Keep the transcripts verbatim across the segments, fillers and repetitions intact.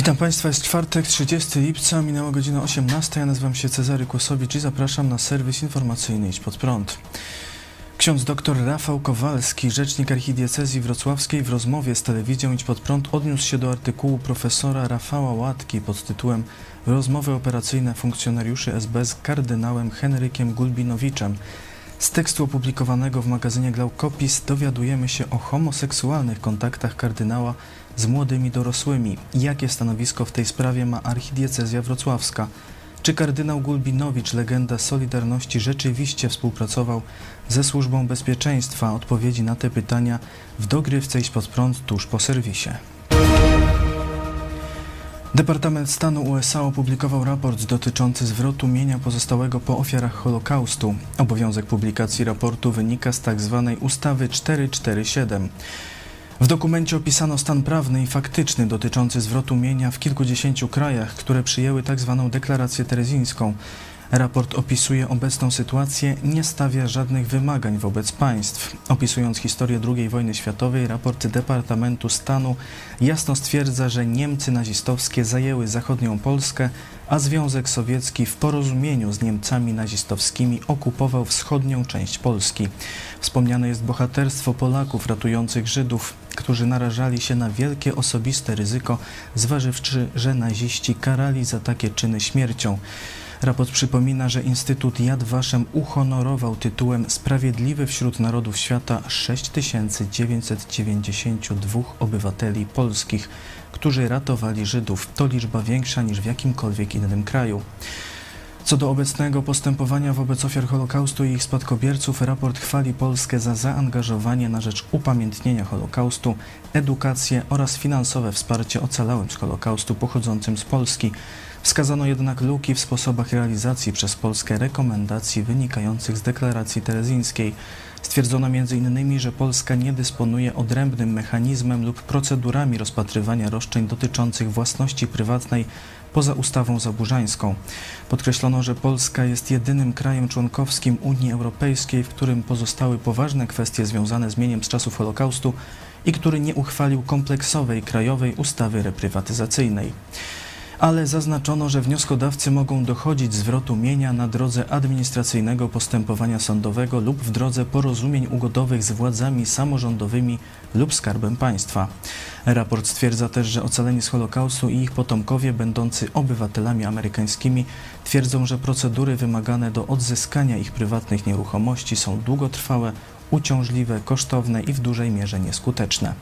Witam Państwa, jest czwartek, trzydziestego lipca, minęła godzina osiemnasta. Ja nazywam się Cezary Kłosowicz i zapraszam na serwis informacyjny Idź Pod Prąd. Ksiądz dr Rafał Kowalski, rzecznik archidiecezji wrocławskiej, w rozmowie z telewizją Idź Pod Prąd odniósł się do artykułu profesora Rafała Łatki pod tytułem Rozmowy operacyjne funkcjonariuszy S B z kardynałem Henrykiem Gulbinowiczem. Z tekstu opublikowanego w magazynie Glaukopis dowiadujemy się o homoseksualnych kontaktach kardynała z młodymi dorosłymi. Jakie stanowisko w tej sprawie ma archidiecezja wrocławska? Czy kardynał Gulbinowicz, legenda Solidarności, rzeczywiście współpracował ze Służbą Bezpieczeństwa? Odpowiedzi na te pytania w dogrywce Idź Pod Prąd tuż po serwisie. Departament Stanu U S A opublikował raport dotyczący zwrotu mienia pozostałego po ofiarach Holokaustu. Obowiązek publikacji raportu wynika z tzw. ustawy czterysta czterdzieści siedem. W dokumencie opisano stan prawny i faktyczny dotyczący zwrotu mienia w kilkudziesięciu krajach, które przyjęły tzw. deklarację terezińską. Raport opisuje obecną sytuację, nie stawia żadnych wymagań wobec państw. Opisując historię drugiej wojny światowej, raport Departamentu Stanu jasno stwierdza, że Niemcy nazistowskie zajęły zachodnią Polskę, a Związek Sowiecki w porozumieniu z Niemcami nazistowskimi okupował wschodnią część Polski. Wspomniane jest bohaterstwo Polaków ratujących Żydów, którzy narażali się na wielkie osobiste ryzyko, zważywszy, że naziści karali za takie czyny śmiercią. Raport przypomina, że Instytut Yad Vashem uhonorował tytułem Sprawiedliwy wśród Narodów Świata sześć tysięcy dziewięćset dziewięćdziesięciu dwóch obywateli polskich, którzy ratowali Żydów. To liczba większa niż w jakimkolwiek innym kraju. Co do obecnego postępowania wobec ofiar Holokaustu i ich spadkobierców, raport chwali Polskę za zaangażowanie na rzecz upamiętnienia Holokaustu, edukację oraz finansowe wsparcie ocalałym z Holokaustu pochodzącym z Polski. Wskazano jednak luki w sposobach realizacji przez Polskę rekomendacji wynikających z deklaracji terezińskiej. Stwierdzono między innymi, że Polska nie dysponuje odrębnym mechanizmem lub procedurami rozpatrywania roszczeń dotyczących własności prywatnej poza ustawą zaburzańską. Podkreślono, że Polska jest jedynym krajem członkowskim Unii Europejskiej, w którym pozostały poważne kwestie związane z mieniem z czasów Holokaustu i który nie uchwalił kompleksowej krajowej ustawy reprywatyzacyjnej. Ale zaznaczono, że wnioskodawcy mogą dochodzić zwrotu mienia na drodze administracyjnego postępowania sądowego lub w drodze porozumień ugodowych z władzami samorządowymi lub Skarbem Państwa. Raport stwierdza też, że ocaleni z Holokaustu i ich potomkowie będący obywatelami amerykańskimi twierdzą, że procedury wymagane do odzyskania ich prywatnych nieruchomości są długotrwałe, uciążliwe, kosztowne i w dużej mierze nieskuteczne.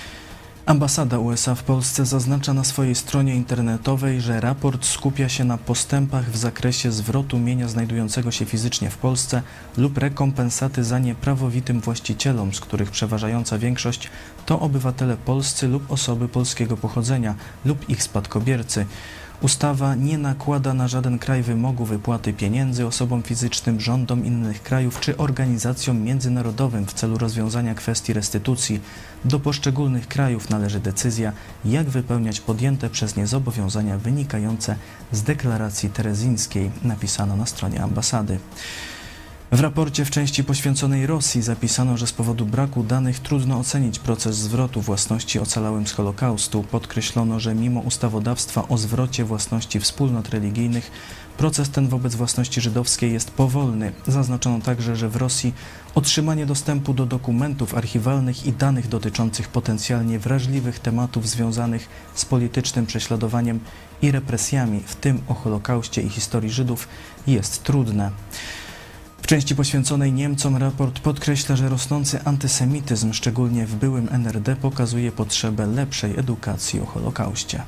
Ambasada U S A w Polsce zaznacza na swojej stronie internetowej, że raport skupia się na postępach w zakresie zwrotu mienia znajdującego się fizycznie w Polsce lub rekompensaty za nie prawowitym właścicielom, z których przeważająca większość to obywatele polscy lub osoby polskiego pochodzenia lub ich spadkobiercy. Ustawa nie nakłada na żaden kraj wymogu wypłaty pieniędzy osobom fizycznym, rządom innych krajów czy organizacjom międzynarodowym w celu rozwiązania kwestii restytucji. Do poszczególnych krajów należy decyzja, jak wypełniać podjęte przez nie zobowiązania wynikające z deklaracji terezińskiej, napisano na stronie ambasady. W raporcie w części poświęconej Rosji zapisano, że z powodu braku danych trudno ocenić proces zwrotu własności ocalałym z Holokaustu. Podkreślono, że mimo ustawodawstwa o zwrocie własności wspólnot religijnych, proces ten wobec własności żydowskiej jest powolny. Zaznaczono także, że w Rosji otrzymanie dostępu do dokumentów archiwalnych i danych dotyczących potencjalnie wrażliwych tematów związanych z politycznym prześladowaniem i represjami, w tym o Holokauście i historii Żydów, jest trudne. W części poświęconej Niemcom raport podkreśla, że rosnący antysemityzm, szczególnie w byłym N R D, pokazuje potrzebę lepszej edukacji o Holokauście.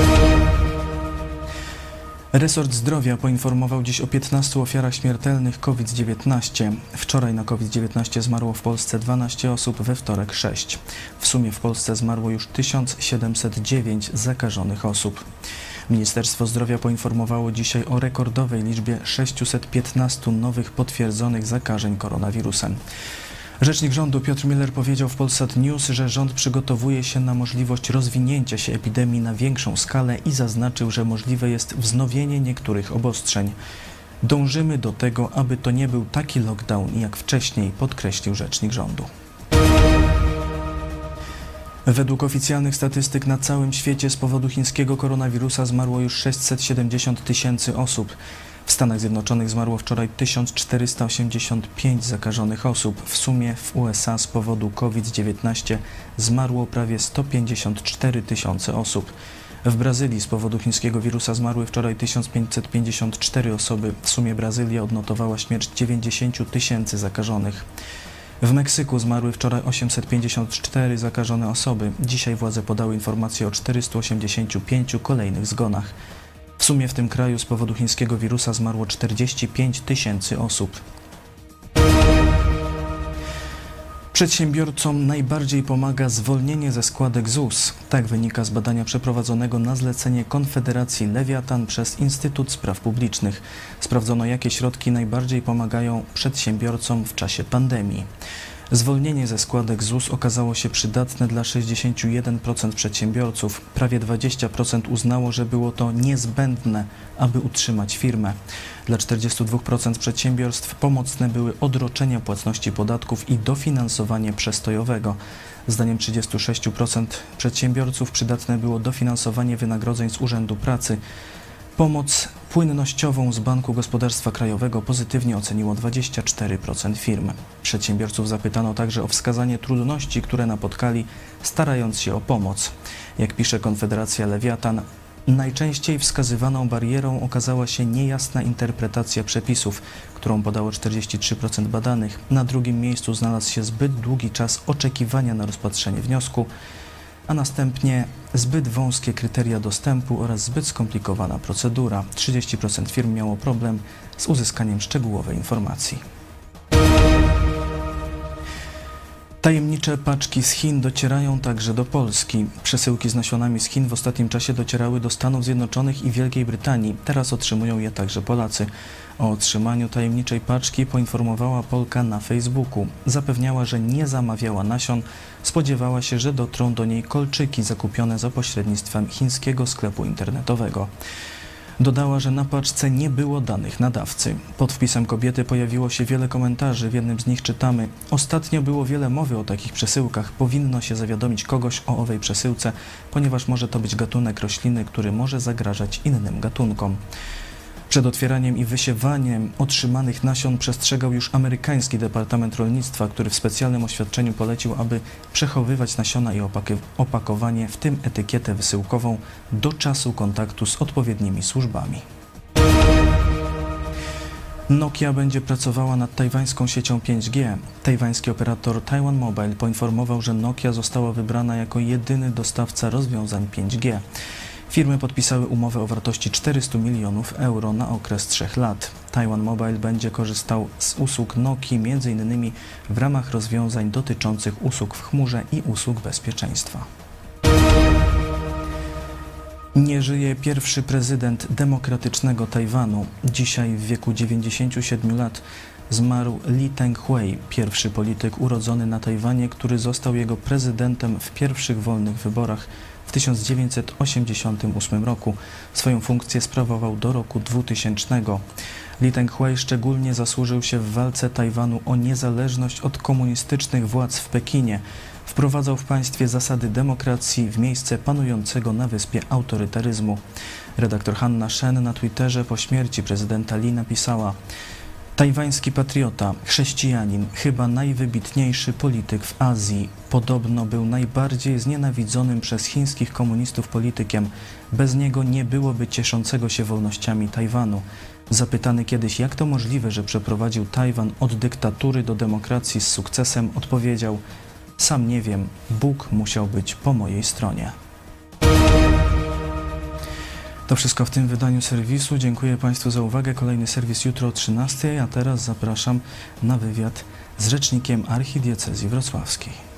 Resort Zdrowia poinformował dziś o piętnastu ofiarach śmiertelnych COVID dziewiętnaście. Wczoraj na COVID dziewiętnaście zmarło w Polsce dwanaście osób, we wtorek sześć. W sumie w Polsce zmarło już tysiąc siedemset dziewięć zakażonych osób. Ministerstwo Zdrowia poinformowało dzisiaj o rekordowej liczbie sześciuset piętnastu nowych potwierdzonych zakażeń koronawirusem. Rzecznik rządu Piotr Müller powiedział w Polsat News, że rząd przygotowuje się na możliwość rozwinięcia się epidemii na większą skalę i zaznaczył, że możliwe jest wznowienie niektórych obostrzeń. Dążymy do tego, aby to nie był taki lockdown jak wcześniej, podkreślił rzecznik rządu. Według oficjalnych statystyk na całym świecie z powodu chińskiego koronawirusa zmarło już sześćset siedemdziesiąt tysięcy osób. W Stanach Zjednoczonych zmarło wczoraj tysiąc czterysta osiemdziesiąt pięć zakażonych osób. W sumie w U S A z powodu COVID dziewiętnaście zmarło prawie sto pięćdziesiąt cztery tysiące osób. W Brazylii z powodu chińskiego wirusa zmarły wczoraj tysiąc pięćset pięćdziesiąt cztery osoby. W sumie Brazylia odnotowała śmierć dziewięćdziesiąt tysięcy zakażonych. W Meksyku zmarły wczoraj osiemset pięćdziesiąt cztery zakażone osoby. Dzisiaj władze podały informacje o czterystu osiemdziesięciu pięciu kolejnych zgonach. W sumie w tym kraju z powodu chińskiego wirusa zmarło czterdzieści pięć tysięcy osób. Przedsiębiorcom najbardziej pomaga zwolnienie ze składek Z U S. Tak wynika z badania przeprowadzonego na zlecenie Konfederacji Lewiatan przez Instytut Spraw Publicznych. Sprawdzono, jakie środki najbardziej pomagają przedsiębiorcom w czasie pandemii. Zwolnienie ze składek Z U S okazało się przydatne dla sześćdziesięciu jeden procent przedsiębiorców. Prawie dwadzieścia procent uznało, że było to niezbędne, aby utrzymać firmę. Dla czterdziestu dwóch procent przedsiębiorstw pomocne były odroczenia płatności podatków i dofinansowanie przestojowego. Zdaniem trzydziestu sześciu procent przedsiębiorców przydatne było dofinansowanie wynagrodzeń z Urzędu Pracy. Pomoc płynnościową z Banku Gospodarstwa Krajowego pozytywnie oceniło dwadzieścia cztery procent firm. Przedsiębiorców zapytano także o wskazanie trudności, które napotkali, starając się o pomoc. Jak pisze Konfederacja Lewiatan, najczęściej wskazywaną barierą okazała się niejasna interpretacja przepisów, którą podało czterdzieści trzy procent badanych. Na drugim miejscu znalazł się zbyt długi czas oczekiwania na rozpatrzenie wniosku, a następnie zbyt wąskie kryteria dostępu oraz zbyt skomplikowana procedura. trzydzieści procent firm miało problem z uzyskaniem szczegółowej informacji. Tajemnicze paczki z Chin docierają także do Polski. Przesyłki z nasionami z Chin w ostatnim czasie docierały do Stanów Zjednoczonych i Wielkiej Brytanii. Teraz otrzymują je także Polacy. O otrzymaniu tajemniczej paczki poinformowała Polka na Facebooku. Zapewniała, że nie zamawiała nasion. Spodziewała się, że dotrą do niej kolczyki zakupione za pośrednictwem chińskiego sklepu internetowego. Dodała, że na paczce nie było danych nadawcy. Pod wpisem kobiety pojawiło się wiele komentarzy. W jednym z nich czytamy: ostatnio było wiele mowy o takich przesyłkach. Powinno się zawiadomić kogoś o owej przesyłce, ponieważ może to być gatunek rośliny, który może zagrażać innym gatunkom. Przed otwieraniem i wysiewaniem otrzymanych nasion przestrzegał już amerykański Departament Rolnictwa, który w specjalnym oświadczeniu polecił, aby przechowywać nasiona i opakowanie, w tym etykietę wysyłkową, do czasu kontaktu z odpowiednimi służbami. Nokia będzie pracowała nad tajwańską siecią pięć G. Tajwański operator Taiwan Mobile poinformował, że Nokia została wybrana jako jedyny dostawca rozwiązań pięć G. Firmy podpisały umowę o wartości czterystu milionów euro na okres trzech lat. Taiwan Mobile będzie korzystał z usług Nokii między innymi w ramach rozwiązań dotyczących usług w chmurze i usług bezpieczeństwa. Nie żyje pierwszy prezydent demokratycznego Tajwanu. Dzisiaj w wieku dziewięćdziesięciu siedmiu lat zmarł Lee Teng-hui, pierwszy polityk urodzony na Tajwanie, który został jego prezydentem w pierwszych wolnych wyborach w tysiąc dziewięćset osiemdziesiątym ósmym roku. Swoją funkcję sprawował do roku dwutysięcznego. Lee Teng-hui szczególnie zasłużył się w walce Tajwanu o niezależność od komunistycznych władz w Pekinie. Wprowadzał w państwie zasady demokracji w miejsce panującego na wyspie autorytaryzmu. Redaktor Hanna Shen na Twitterze po śmierci prezydenta Lee napisała: tajwański patriota, chrześcijanin, chyba najwybitniejszy polityk w Azji. Podobno był najbardziej znienawidzonym przez chińskich komunistów politykiem. Bez niego nie byłoby cieszącego się wolnościami Tajwanu. Zapytany kiedyś, jak to możliwe, że przeprowadził Tajwan od dyktatury do demokracji z sukcesem, odpowiedział: sam nie wiem, Bóg musiał być po mojej stronie. To wszystko w tym wydaniu serwisu. Dziękuję Państwu za uwagę. Kolejny serwis jutro o trzynastej, a teraz zapraszam na wywiad z rzecznikiem archidiecezji wrocławskiej.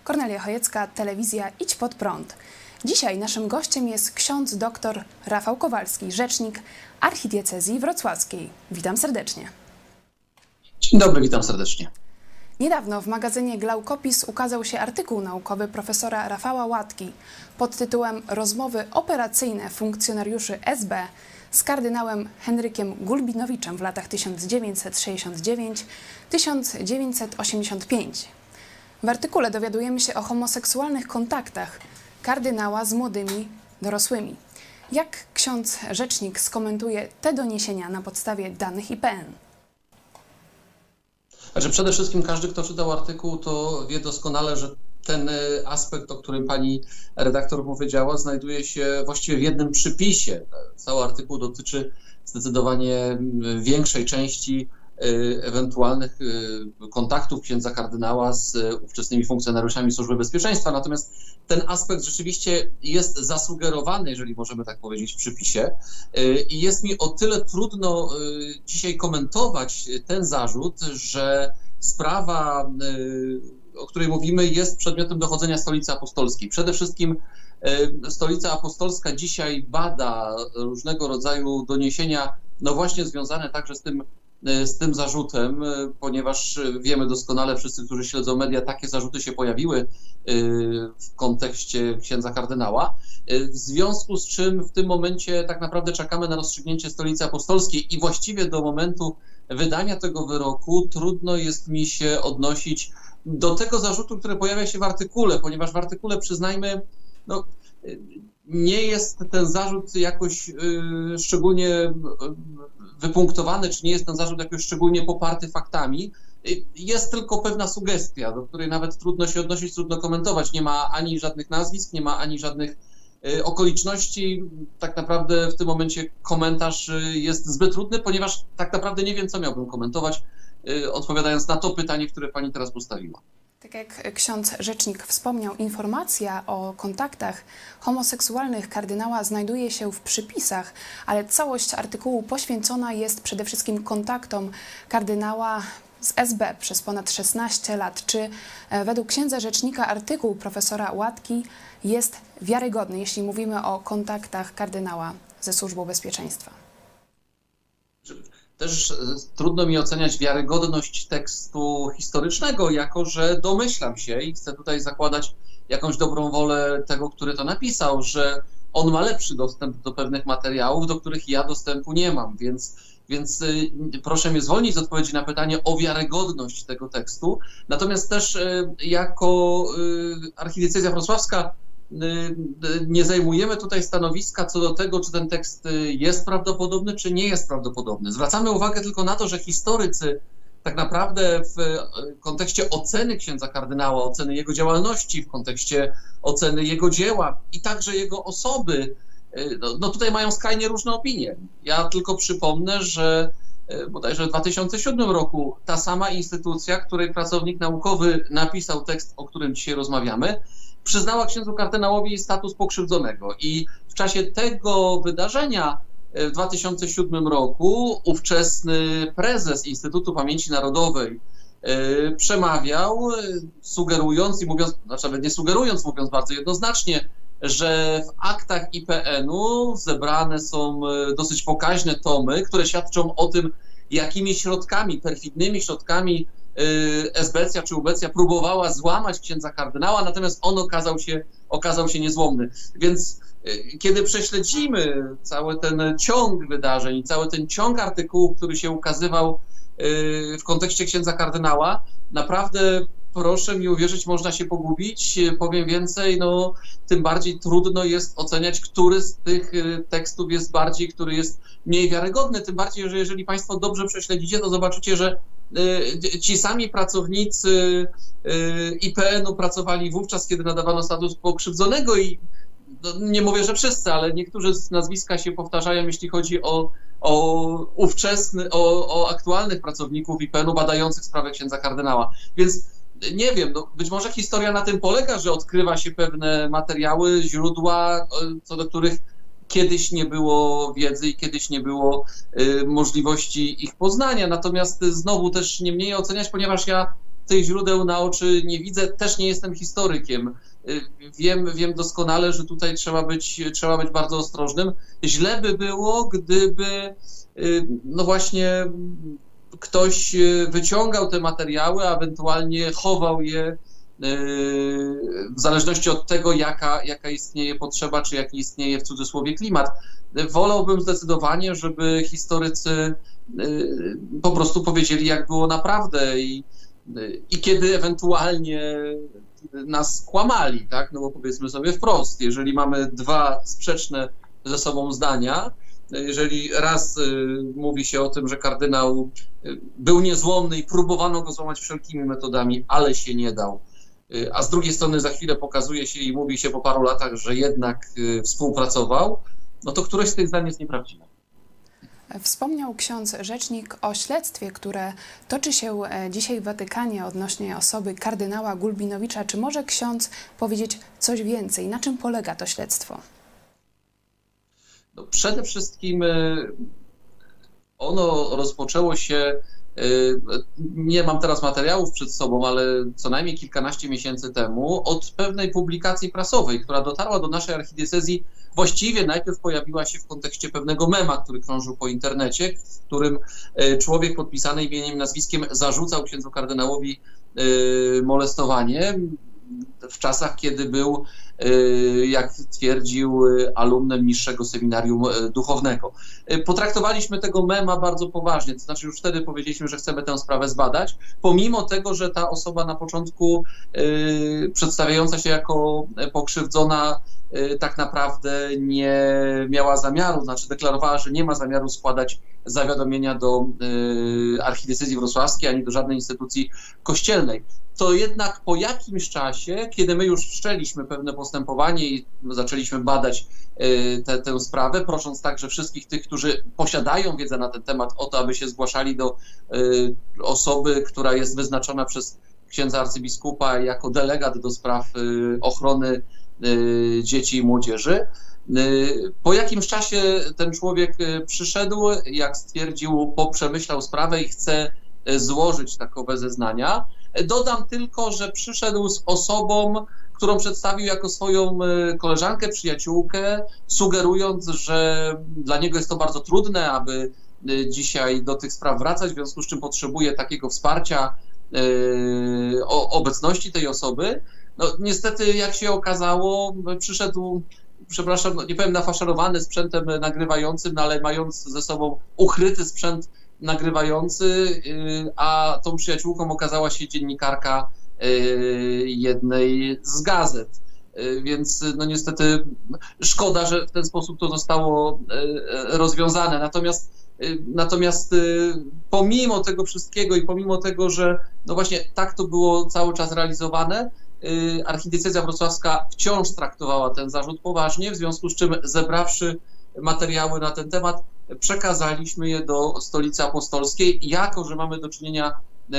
Kornelia Chojecka, telewizja Idź Pod Prąd. Dzisiaj naszym gościem jest ksiądz dr Rafał Kowalski, rzecznik archidiecezji wrocławskiej. Witam serdecznie. Dzień dobry, witam serdecznie. Niedawno w magazynie Glaukopis ukazał się artykuł naukowy profesora Rafała Łatki pod tytułem Rozmowy operacyjne funkcjonariuszy S B z kardynałem Henrykiem Gulbinowiczem w latach tysiąc dziewięćset sześćdziesiąt dziewięć do tysiąc dziewięćset osiemdziesiąt pięć. W artykule dowiadujemy się o homoseksualnych kontaktach kardynała z młodymi dorosłymi. Jak ksiądz rzecznik skomentuje te doniesienia na podstawie danych I P N? Znaczy przede wszystkim każdy, kto czytał artykuł, to wie doskonale, że ten aspekt, o którym pani redaktor powiedziała, znajduje się właściwie w jednym przypisie. Cały artykuł dotyczy zdecydowanie większej części ewentualnych kontaktów księdza kardynała z ówczesnymi funkcjonariuszami Służby Bezpieczeństwa. Natomiast ten aspekt rzeczywiście jest zasugerowany, jeżeli możemy tak powiedzieć, w przypisie. I jest mi o tyle trudno dzisiaj komentować ten zarzut, że sprawa, o której mówimy, jest przedmiotem dochodzenia Stolicy Apostolskiej. Przede wszystkim Stolica Apostolska dzisiaj bada różnego rodzaju doniesienia, no właśnie związane także z tym, z tym zarzutem, ponieważ wiemy doskonale, wszyscy, którzy śledzą media, takie zarzuty się pojawiły w kontekście księdza kardynała, w związku z czym w tym momencie tak naprawdę czekamy na rozstrzygnięcie Stolicy Apostolskiej i właściwie do momentu wydania tego wyroku trudno jest mi się odnosić do tego zarzutu, który pojawia się w artykule, ponieważ w artykule, przyznajmy, no, nie jest ten zarzut jakoś y, szczególnie wypunktowany, czy nie jest ten zarzut jakoś szczególnie poparty faktami. Jest tylko pewna sugestia, do której nawet trudno się odnosić, trudno komentować. Nie ma ani żadnych nazwisk, nie ma ani żadnych y, okoliczności. Tak naprawdę w tym momencie komentarz jest zbyt trudny, ponieważ tak naprawdę nie wiem, co miałbym komentować, y, odpowiadając na to pytanie, które pani teraz postawiła. Tak jak ksiądz rzecznik wspomniał, informacja o kontaktach homoseksualnych kardynała znajduje się w przypisach, ale całość artykułu poświęcona jest przede wszystkim kontaktom kardynała z S B przez ponad szesnaście lat. Czy według księdza rzecznika artykuł profesora Łatki jest wiarygodny, jeśli mówimy o kontaktach kardynała ze Służbą Bezpieczeństwa? Też trudno mi oceniać wiarygodność tekstu historycznego, jako że domyślam się i chcę tutaj zakładać jakąś dobrą wolę tego, który to napisał, że on ma lepszy dostęp do pewnych materiałów, do których ja dostępu nie mam, więc, więc proszę mnie zwolnić z odpowiedzi na pytanie o wiarygodność tego tekstu. Natomiast też jako archidiecezja wrocławska nie zajmujemy tutaj stanowiska co do tego, czy ten tekst jest prawdopodobny, czy nie jest prawdopodobny. Zwracamy uwagę tylko na to, że historycy tak naprawdę w kontekście oceny księdza kardynała, oceny jego działalności, w kontekście oceny jego dzieła i także jego osoby, no, no tutaj mają skrajnie różne opinie. Ja tylko przypomnę, że bodajże w dwa tysiące siódmym roku ta sama instytucja, której pracownik naukowy napisał tekst, o którym dzisiaj rozmawiamy, przyznała księdzu kardynałowi status pokrzywdzonego i w czasie tego wydarzenia w dwa tysiące siódmym roku ówczesny prezes Instytutu Pamięci Narodowej yy, przemawiał, sugerując i mówiąc, znaczy nawet nie sugerując, mówiąc bardzo jednoznacznie, że w aktach I P N-u zebrane są dosyć pokaźne tomy, które świadczą o tym, jakimi środkami, perfidnymi środkami esbecja czy ubecja próbowała złamać księdza kardynała, natomiast on okazał się, okazał się niezłomny. Więc kiedy prześledzimy cały ten ciąg wydarzeń i cały ten ciąg artykułów, który się ukazywał w kontekście księdza kardynała, naprawdę proszę mi uwierzyć, można się pogubić. Powiem więcej, no tym bardziej trudno jest oceniać, który z tych tekstów jest bardziej, który jest mniej wiarygodny. Tym bardziej, że jeżeli Państwo dobrze prześledzicie, to zobaczycie, że ci sami pracownicy I P N-u pracowali wówczas, kiedy nadawano status pokrzywdzonego i no, nie mówię, że wszyscy, ale niektórzy z nazwiska się powtarzają, jeśli chodzi o, o ówczesny, o, o aktualnych pracowników I P N-u badających sprawę księdza kardynała. Więc nie wiem, no, być może historia na tym polega, że odkrywa się pewne materiały, źródła, co do których kiedyś nie było wiedzy i kiedyś nie było y, możliwości ich poznania. Natomiast znowu też nie mniej oceniać, ponieważ ja tych źródeł na oczy nie widzę, też nie jestem historykiem. Wiem, wiem doskonale, że tutaj trzeba być, trzeba być bardzo ostrożnym. Źle by było, gdyby no właśnie ktoś wyciągał te materiały, a ewentualnie chował je w zależności od tego, jaka, jaka istnieje potrzeba, czy jaki istnieje w cudzysłowie klimat. Wolałbym zdecydowanie, żeby historycy po prostu powiedzieli, jak było naprawdę i, i kiedy ewentualnie nas kłamali, tak? No bo powiedzmy sobie wprost, jeżeli mamy dwa sprzeczne ze sobą zdania, jeżeli raz mówi się o tym, że kardynał był niezłomny i próbowano go złamać wszelkimi metodami, ale się nie dał, a z drugiej strony za chwilę pokazuje się i mówi się po paru latach, że jednak współpracował, no to któreś z tych zdań jest nieprawdziwe. Wspomniał ksiądz rzecznik o śledztwie, które toczy się dzisiaj w Watykanie odnośnie osoby kardynała Gulbinowicza. Czy może ksiądz powiedzieć coś więcej? Na czym polega to śledztwo? No przede wszystkim ono rozpoczęło się, nie mam teraz materiałów przed sobą, ale co najmniej kilkanaście miesięcy temu, od pewnej publikacji prasowej, która dotarła do naszej archidiecezji. Właściwie najpierw pojawiła się w kontekście pewnego mema, który krążył po internecie, w którym człowiek podpisany imieniem i nazwiskiem zarzucał księdzu kardynałowi molestowanie w czasach, kiedy był, jak twierdził, alumnem niższego seminarium duchownego. Potraktowaliśmy tego mema bardzo poważnie, to znaczy już wtedy powiedzieliśmy, że chcemy tę sprawę zbadać, pomimo tego, że ta osoba na początku przedstawiająca się jako pokrzywdzona tak naprawdę nie miała zamiaru, znaczy deklarowała, że nie ma zamiaru składać zawiadomienia do archidiecezji wrocławskiej ani do żadnej instytucji kościelnej. To jednak po jakimś czasie, kiedy my już wszczęliśmy pewne postępowanie i zaczęliśmy badać te, tę sprawę, prosząc także wszystkich tych, którzy posiadają wiedzę na ten temat, o to, aby się zgłaszali do osoby, która jest wyznaczona przez księdza arcybiskupa jako delegat do spraw ochrony dzieci i młodzieży. Po jakimś czasie ten człowiek przyszedł, jak stwierdził, poprzemyślał sprawę i chce złożyć takowe zeznania. Dodam tylko, że przyszedł z osobą, którą przedstawił jako swoją koleżankę, przyjaciółkę, sugerując, że dla niego jest to bardzo trudne, aby dzisiaj do tych spraw wracać, w związku z czym potrzebuje takiego wsparcia, o obecności tej osoby. No niestety, jak się okazało, przyszedł, przepraszam, nie powiem nafaszerowany sprzętem nagrywającym, no ale mając ze sobą ukryty sprzęt nagrywający, a tą przyjaciółką okazała się dziennikarka jednej z gazet. Więc no niestety szkoda, że w ten sposób to zostało rozwiązane. Natomiast, natomiast pomimo tego wszystkiego i pomimo tego, że no właśnie tak to było cały czas realizowane, archidiecezja wrocławska wciąż traktowała ten zarzut poważnie, w związku z czym zebrawszy materiały na ten temat, przekazaliśmy je do Stolicy Apostolskiej. Jako że mamy do czynienia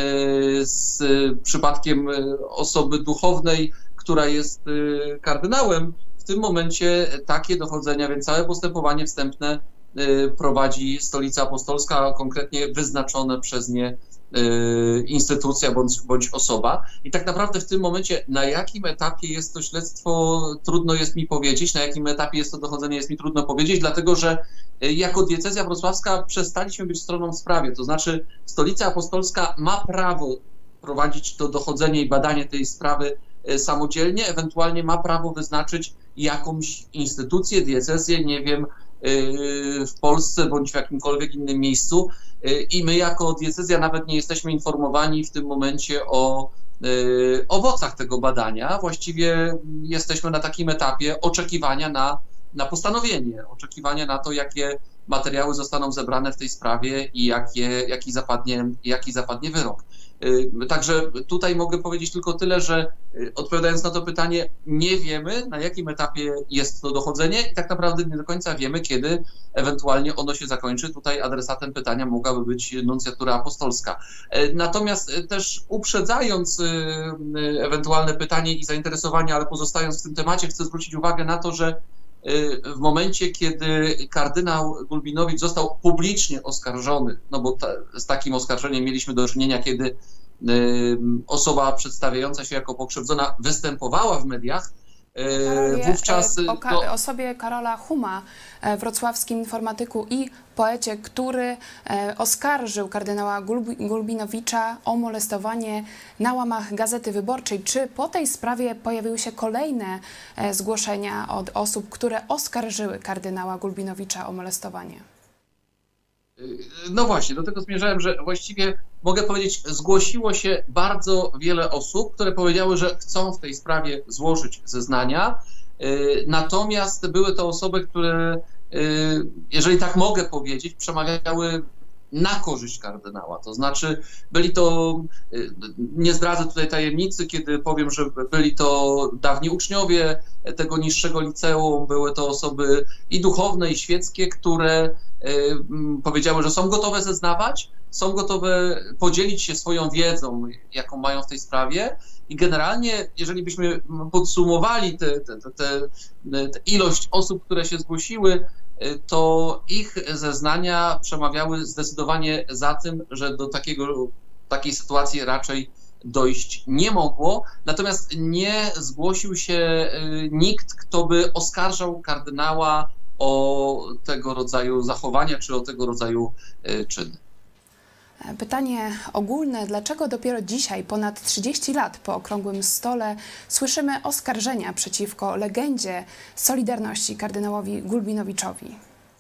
z przypadkiem osoby duchownej, która jest kardynałem, w tym momencie takie dochodzenia, więc całe postępowanie wstępne prowadzi Stolica Apostolska, a konkretnie wyznaczone przez nie instytucja bądź, bądź osoba. I tak naprawdę w tym momencie, na jakim etapie jest to śledztwo, trudno jest mi powiedzieć, na jakim etapie jest to dochodzenie, jest mi trudno powiedzieć, dlatego że jako diecezja wrocławska przestaliśmy być stroną w sprawie, to znaczy Stolica Apostolska ma prawo prowadzić to dochodzenie i badanie tej sprawy samodzielnie, ewentualnie ma prawo wyznaczyć jakąś instytucję, diecezję, nie wiem, w Polsce bądź w jakimkolwiek innym miejscu i my jako diecezja nawet nie jesteśmy informowani w tym momencie o owocach tego badania. Właściwie jesteśmy na takim etapie oczekiwania na, na postanowienie, oczekiwania na to, jakie materiały zostaną zebrane w tej sprawie i jakie, jaki, zapadnie, jaki zapadnie wyrok. Także tutaj mogę powiedzieć tylko tyle, że odpowiadając na to pytanie, nie wiemy, na jakim etapie jest to dochodzenie i tak naprawdę nie do końca wiemy, kiedy ewentualnie ono się zakończy. Tutaj adresatem pytania mogłaby być nuncjatura apostolska. Natomiast też uprzedzając ewentualne pytanie i zainteresowanie, ale pozostając w tym temacie, chcę zwrócić uwagę na to, że w momencie, kiedy kardynał Gulbinowicz został publicznie oskarżony, no bo ta, z takim oskarżeniem mieliśmy do czynienia, kiedy osoba przedstawiająca się jako pokrzywdzona występowała w mediach, Karol, wówczas... O ka osobie Karola Huma, wrocławskim informatyku i poecie, który oskarżył kardynała Gulbinowicza o molestowanie na łamach Gazety Wyborczej. Czy po tej sprawie pojawiły się kolejne zgłoszenia od osób, które oskarżyły kardynała Gulbinowicza o molestowanie? No właśnie, do tego zmierzałem, że właściwie mogę powiedzieć, zgłosiło się bardzo wiele osób, które powiedziały, że chcą w tej sprawie złożyć zeznania. Natomiast były to osoby, które, jeżeli tak mogę powiedzieć, przemawiały na korzyść kardynała. To znaczy byli to, nie zdradzę tutaj tajemnicy, kiedy powiem, że byli to dawni uczniowie tego niższego liceum, były to osoby i duchowne, i świeckie, które powiedziały, że są gotowe zeznawać, są gotowe podzielić się swoją wiedzą, jaką mają w tej sprawie. I generalnie, jeżeli byśmy podsumowali tę te, te, te, te ilość osób, które się zgłosiły, to ich zeznania przemawiały zdecydowanie za tym, że do takiego, takiej sytuacji raczej dojść nie mogło. Natomiast nie zgłosił się nikt, kto by oskarżał kardynała o tego rodzaju zachowania czy o tego rodzaju czyny. Pytanie ogólne, dlaczego dopiero dzisiaj, ponad trzydzieści lat po okrągłym stole, słyszymy oskarżenia przeciwko legendzie Solidarności kardynałowi Gulbinowiczowi?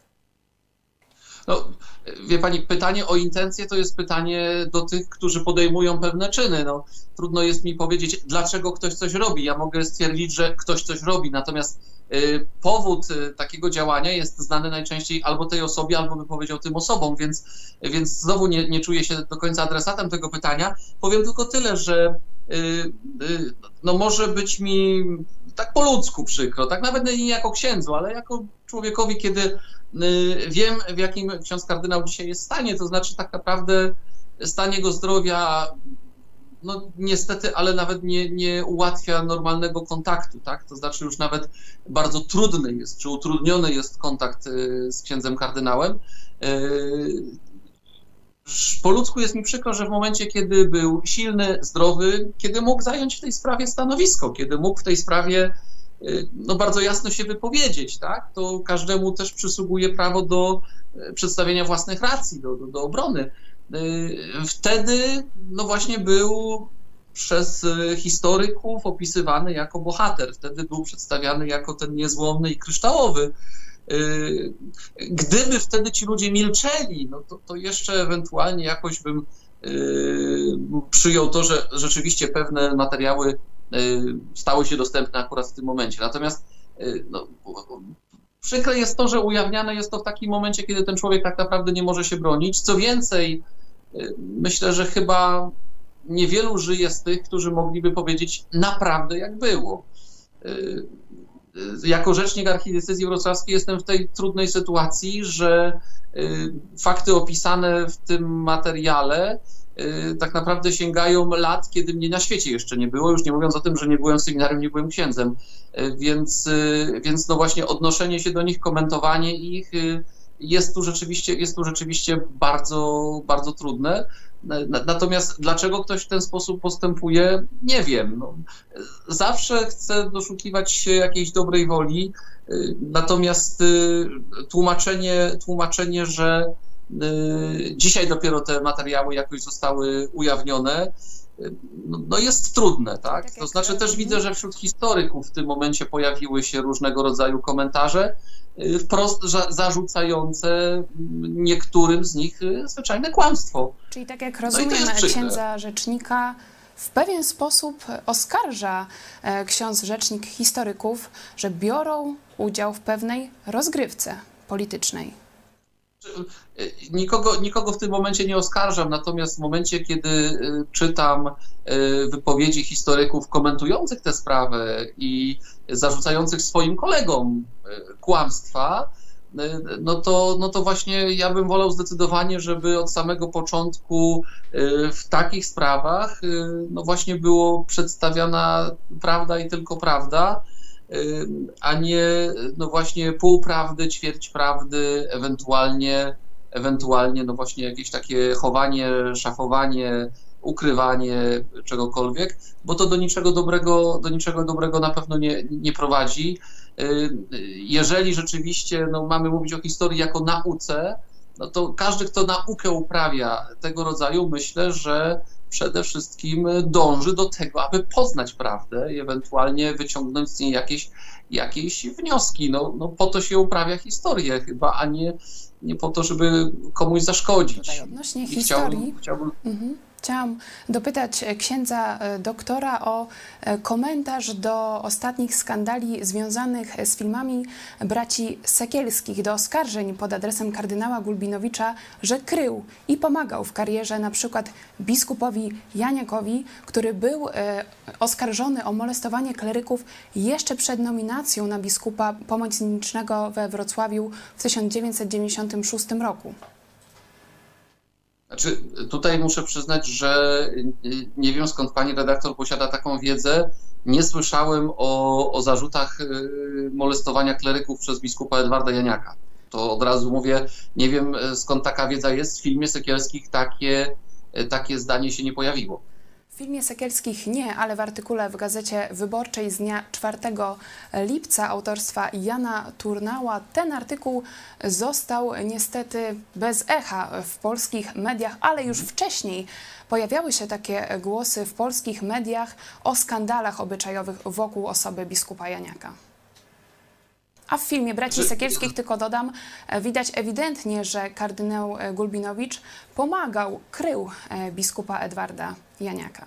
No, wie pani, pytanie o intencje to jest pytanie do tych, którzy podejmują pewne czyny. No, trudno jest mi powiedzieć, dlaczego ktoś coś robi. Ja mogę stwierdzić, że ktoś coś robi, natomiast y, powód y, takiego działania jest znany najczęściej albo tej osobie, albo by powiedział tym osobom, więc, więc znowu nie, nie czuję się do końca adresatem tego pytania. Powiem tylko tyle, że y, y, no może być mi tak po ludzku przykro, tak nawet nie jako księdzu, ale jako człowiekowi, kiedy wiem, w jakim ksiądz kardynał dzisiaj jest stanie, to znaczy tak naprawdę stan jego zdrowia, no niestety, ale nawet nie, nie ułatwia normalnego kontaktu, tak? To znaczy już nawet bardzo trudny jest, czy utrudniony jest kontakt z księdzem kardynałem. Po ludzku jest mi przykro, że w momencie, kiedy był silny, zdrowy, kiedy mógł zająć w tej sprawie stanowisko, kiedy mógł w tej sprawie no bardzo jasno się wypowiedzieć, tak? To każdemu też przysługuje prawo do przedstawienia własnych racji, do, do, do obrony. Wtedy no właśnie był przez historyków opisywany jako bohater, wtedy był przedstawiany jako ten niezłomny i kryształowy. Gdyby wtedy ci ludzie milczeli, no to, to jeszcze ewentualnie jakoś bym przyjął to, że rzeczywiście pewne materiały stały się dostępne akurat w tym momencie. Natomiast no, przykre jest to, że ujawniane jest to w takim momencie, kiedy ten człowiek tak naprawdę nie może się bronić. Co więcej, myślę, że chyba niewielu żyje z tych, którzy mogliby powiedzieć naprawdę jak było. Jako rzecznik archidiecezji wrocławskiej jestem w tej trudnej sytuacji, że fakty opisane w tym materiale tak naprawdę sięgają lat, kiedy mnie na świecie jeszcze nie było, już nie mówiąc o tym, że nie byłem w seminarium, nie byłem księdzem, więc, więc no właśnie odnoszenie się do nich, komentowanie ich jest tu rzeczywiście, jest tu rzeczywiście bardzo, bardzo trudne. Natomiast dlaczego ktoś w ten sposób postępuje, nie wiem. No, zawsze chcę doszukiwać się jakiejś dobrej woli, natomiast tłumaczenie, tłumaczenie, że dzisiaj dopiero te materiały jakoś zostały ujawnione, no jest trudne, tak? To znaczy też widzę, że wśród historyków w tym momencie pojawiły się różnego rodzaju komentarze, wprost zarzucające niektórym z nich zwyczajne kłamstwo. Czyli tak jak rozumiem, no księdza rzecznika w pewien sposób oskarża ksiądz rzecznik historyków, że biorą udział w pewnej rozgrywce politycznej. Nikogo, nikogo w tym momencie nie oskarżam, natomiast w momencie, kiedy czytam wypowiedzi historyków komentujących tę sprawę i zarzucających swoim kolegom kłamstwa, no to, no to właśnie ja bym wolał zdecydowanie, żeby od samego początku w takich sprawach no właśnie było przedstawiana prawda i tylko prawda, a nie no właśnie pół prawdy, ćwierć prawdy, ewentualnie, ewentualnie no właśnie jakieś takie chowanie, szafowanie ukrywanie czegokolwiek, bo to do niczego dobrego, do niczego dobrego na pewno nie, nie prowadzi. Jeżeli rzeczywiście no, mamy mówić o historii jako nauce, no to każdy, kto naukę uprawia tego rodzaju, myślę, że przede wszystkim dąży do tego, aby poznać prawdę i ewentualnie wyciągnąć z niej jakieś, jakieś wnioski. No, no po to się uprawia historię chyba, a nie, nie po to, żeby komuś zaszkodzić. Tutaj odnośnie I historii. Chciałbym, chciałbym... Mhm. Chciałam dopytać księdza doktora o komentarz do ostatnich skandali związanych z filmami braci Sekielskich, do oskarżeń pod adresem kardynała Gulbinowicza, że krył i pomagał w karierze na przykład biskupowi Janiakowi, który był oskarżony o molestowanie kleryków jeszcze przed nominacją na biskupa pomocniczego we Wrocławiu w tysiąc dziewięćset dziewięćdziesiątym szóstym roku. Znaczy, tutaj muszę przyznać, że nie wiem, skąd pani redaktor posiada taką wiedzę. Nie słyszałem o, o zarzutach molestowania kleryków przez biskupa Edwarda Janiaka. To od razu mówię, nie wiem, skąd taka wiedza jest. W filmie Sekielskich takie, takie zdanie się nie pojawiło. W filmie Sekielskich nie, ale w artykule w Gazecie Wyborczej z dnia czwartego lipca autorstwa Jana Turnała ten artykuł został niestety bez echa w polskich mediach, ale już wcześniej pojawiały się takie głosy w polskich mediach o skandalach obyczajowych wokół osoby biskupa Janiaka. A w filmie braci Sekielskich, tylko dodam, widać ewidentnie, że kardynał Gulbinowicz pomagał, krył biskupa Edwarda Janiaka.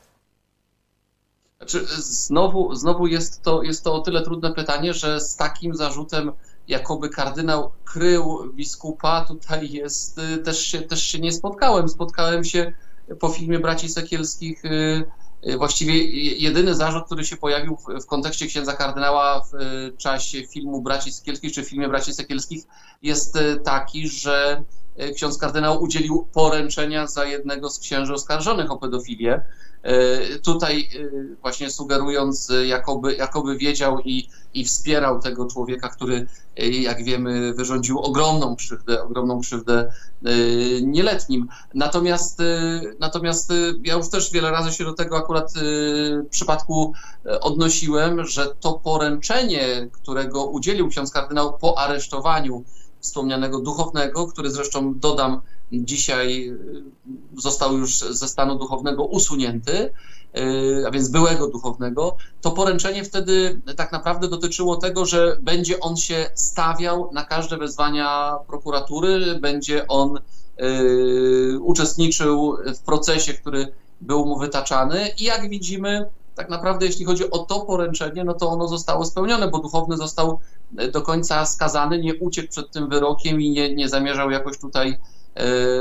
Znaczy, znowu, znowu jest to, jest to o tyle trudne pytanie, że z takim zarzutem, jakoby kardynał krył biskupa, tutaj jest, też się, też się nie spotkałem. Spotkałem się po filmie braci Sekielskich. Właściwie jedyny zarzut, który się pojawił w, w kontekście księdza kardynała w czasie filmu braci Sekielskich, czy w filmie braci Sekielskich, jest taki, że ksiądz kardynał udzielił poręczenia za jednego z księży oskarżonych o pedofilię. Tutaj właśnie sugerując, jakoby, jakoby wiedział i, i wspierał tego człowieka, który, jak wiemy, wyrządził ogromną krzywdę, ogromną krzywdę nieletnim. Natomiast, natomiast ja już też wiele razy się do tego akurat w przypadku odnosiłem, że to poręczenie, którego udzielił ksiądz kardynał po aresztowaniu wspomnianego duchownego, który zresztą, dodam, dzisiaj został już ze stanu duchownego usunięty, a więc byłego duchownego, to poręczenie wtedy tak naprawdę dotyczyło tego, że będzie on się stawiał na każde wezwania prokuratury, będzie on y, uczestniczył w procesie, który był mu wytaczany i jak widzimy, tak naprawdę jeśli chodzi o to poręczenie, no to ono zostało spełnione, bo duchowny został do końca skazany, nie uciekł przed tym wyrokiem i nie, nie zamierzał jakoś tutaj e,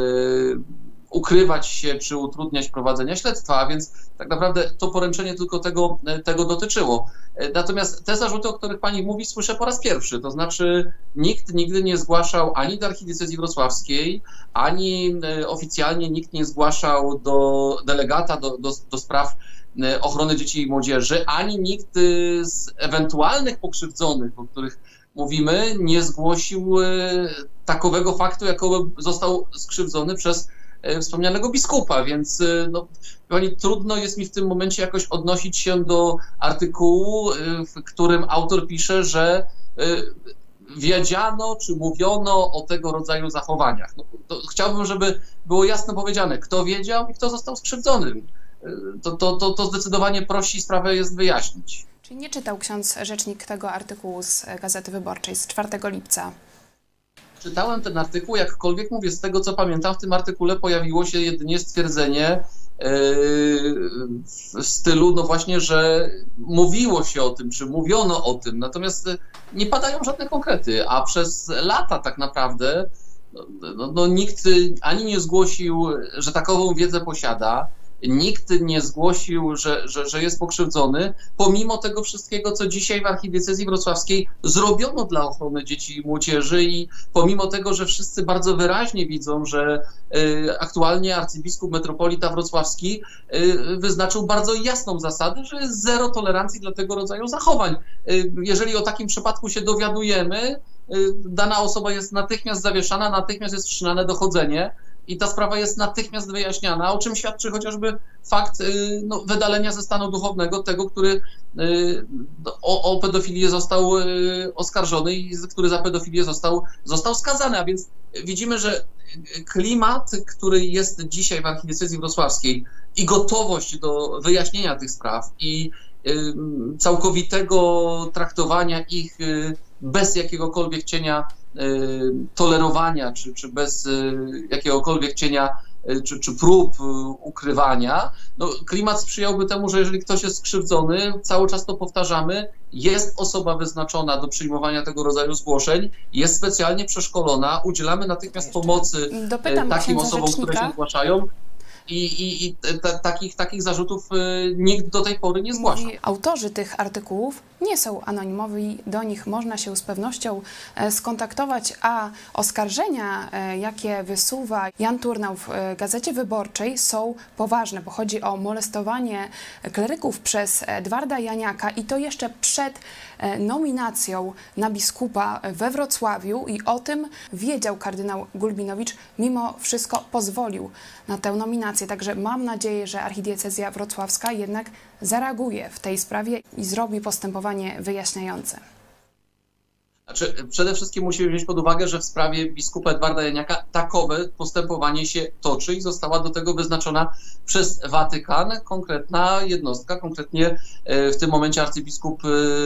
ukrywać się czy utrudniać prowadzenia śledztwa, a więc tak naprawdę to poręczenie tylko tego, tego dotyczyło. Natomiast te zarzuty, o których pani mówi, słyszę po raz pierwszy, to znaczy nikt nigdy nie zgłaszał ani do archidiecezji wrocławskiej, ani oficjalnie nikt nie zgłaszał do delegata do, do, do spraw ochrony dzieci i młodzieży, ani nikt z ewentualnych pokrzywdzonych, o których mówimy, nie zgłosił takowego faktu, jakoby został skrzywdzony przez wspomnianego biskupa, więc no, trudno jest mi w tym momencie jakoś odnosić się do artykułu, w którym autor pisze, że wiedziano czy mówiono o tego rodzaju zachowaniach. No, to chciałbym, żeby było jasno powiedziane, kto wiedział i kto został skrzywdzony. To, to, to, to zdecydowanie prosi sprawę jest wyjaśnić. Czyli nie czytał ksiądz rzecznik tego artykułu z Gazety Wyborczej z czwartego lipca? Czytałem ten artykuł, jakkolwiek mówię, z tego co pamiętam, w tym artykule pojawiło się jedynie stwierdzenie yy, w stylu, no właśnie, że mówiło się o tym, czy mówiono o tym, natomiast nie padają żadne konkrety, a przez lata tak naprawdę no, no, no, nikt ani nie zgłosił, że takową wiedzę posiada, nikt nie zgłosił, że, że, że jest pokrzywdzony, pomimo tego wszystkiego, co dzisiaj w archidiecezji wrocławskiej zrobiono dla ochrony dzieci i młodzieży i pomimo tego, że wszyscy bardzo wyraźnie widzą, że y, aktualnie arcybiskup metropolita wrocławski y, wyznaczył bardzo jasną zasadę, że jest zero tolerancji dla tego rodzaju zachowań. Y, jeżeli o takim przypadku się dowiadujemy, y, dana osoba jest natychmiast zawieszana, natychmiast jest wszczynane dochodzenie. i ta sprawa jest natychmiast wyjaśniana, o czym świadczy chociażby fakt no, wydalenia ze stanu duchownego tego, który o, o pedofilię został oskarżony i który za pedofilię został, został skazany. A więc widzimy, że klimat, który jest dzisiaj w archidiecezji wrocławskiej i gotowość do wyjaśnienia tych spraw i całkowitego traktowania ich bez jakiegokolwiek cienia tolerowania, czy, czy bez jakiegokolwiek cienia, czy, czy prób ukrywania, no, klimat sprzyjałby temu, że jeżeli ktoś jest skrzywdzony, cały czas to powtarzamy, jest osoba wyznaczona do przyjmowania tego rodzaju zgłoszeń, jest specjalnie przeszkolona, udzielamy natychmiast pomocy Dopytam takim osobom, rzecznika. które się zgłaszają. I, i, i te, takich, takich zarzutów y, nikt do tej pory nie zgłaszał. Autorzy tych artykułów nie są anonimowi, do nich można się z pewnością e, skontaktować, a oskarżenia, e, jakie wysuwa Jan Turnał w e, Gazecie Wyborczej, są poważne, bo chodzi o molestowanie kleryków przez Edwarda Janiaka i to jeszcze przed e, nominacją na biskupa we Wrocławiu i o tym wiedział kardynał Gulbinowicz, mimo wszystko pozwolił na tę nominację. Także mam nadzieję, że archidiecezja wrocławska jednak zareaguje w tej sprawie i zrobi postępowanie wyjaśniające. Znaczy, przede wszystkim musimy wziąć pod uwagę, że w sprawie biskupa Edwarda Janiaka takowe postępowanie się toczy i została do tego wyznaczona przez Watykan konkretna jednostka, konkretnie w tym momencie arcybiskup,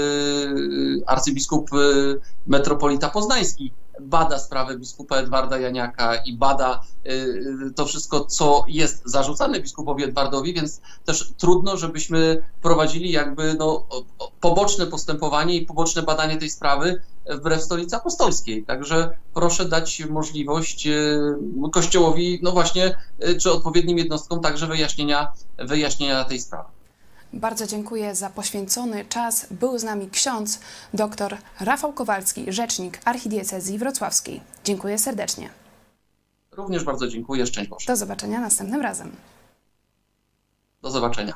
arcybiskup metropolita poznański bada sprawę biskupa Edwarda Janiaka i bada to wszystko, co jest zarzucane biskupowi Edwardowi, więc też trudno, żebyśmy prowadzili jakby no, poboczne postępowanie i poboczne badanie tej sprawy wbrew Stolicy Apostolskiej. Także proszę dać możliwość Kościołowi, no właśnie, czy odpowiednim jednostkom także wyjaśnienia, wyjaśnienia tej sprawy. Bardzo dziękuję za poświęcony czas. Był z nami ksiądz dr Rafał Kowalski, rzecznik archidiecezji wrocławskiej. Dziękuję serdecznie. Również bardzo dziękuję. Szczęść Boże. Do zobaczenia następnym razem. Do zobaczenia.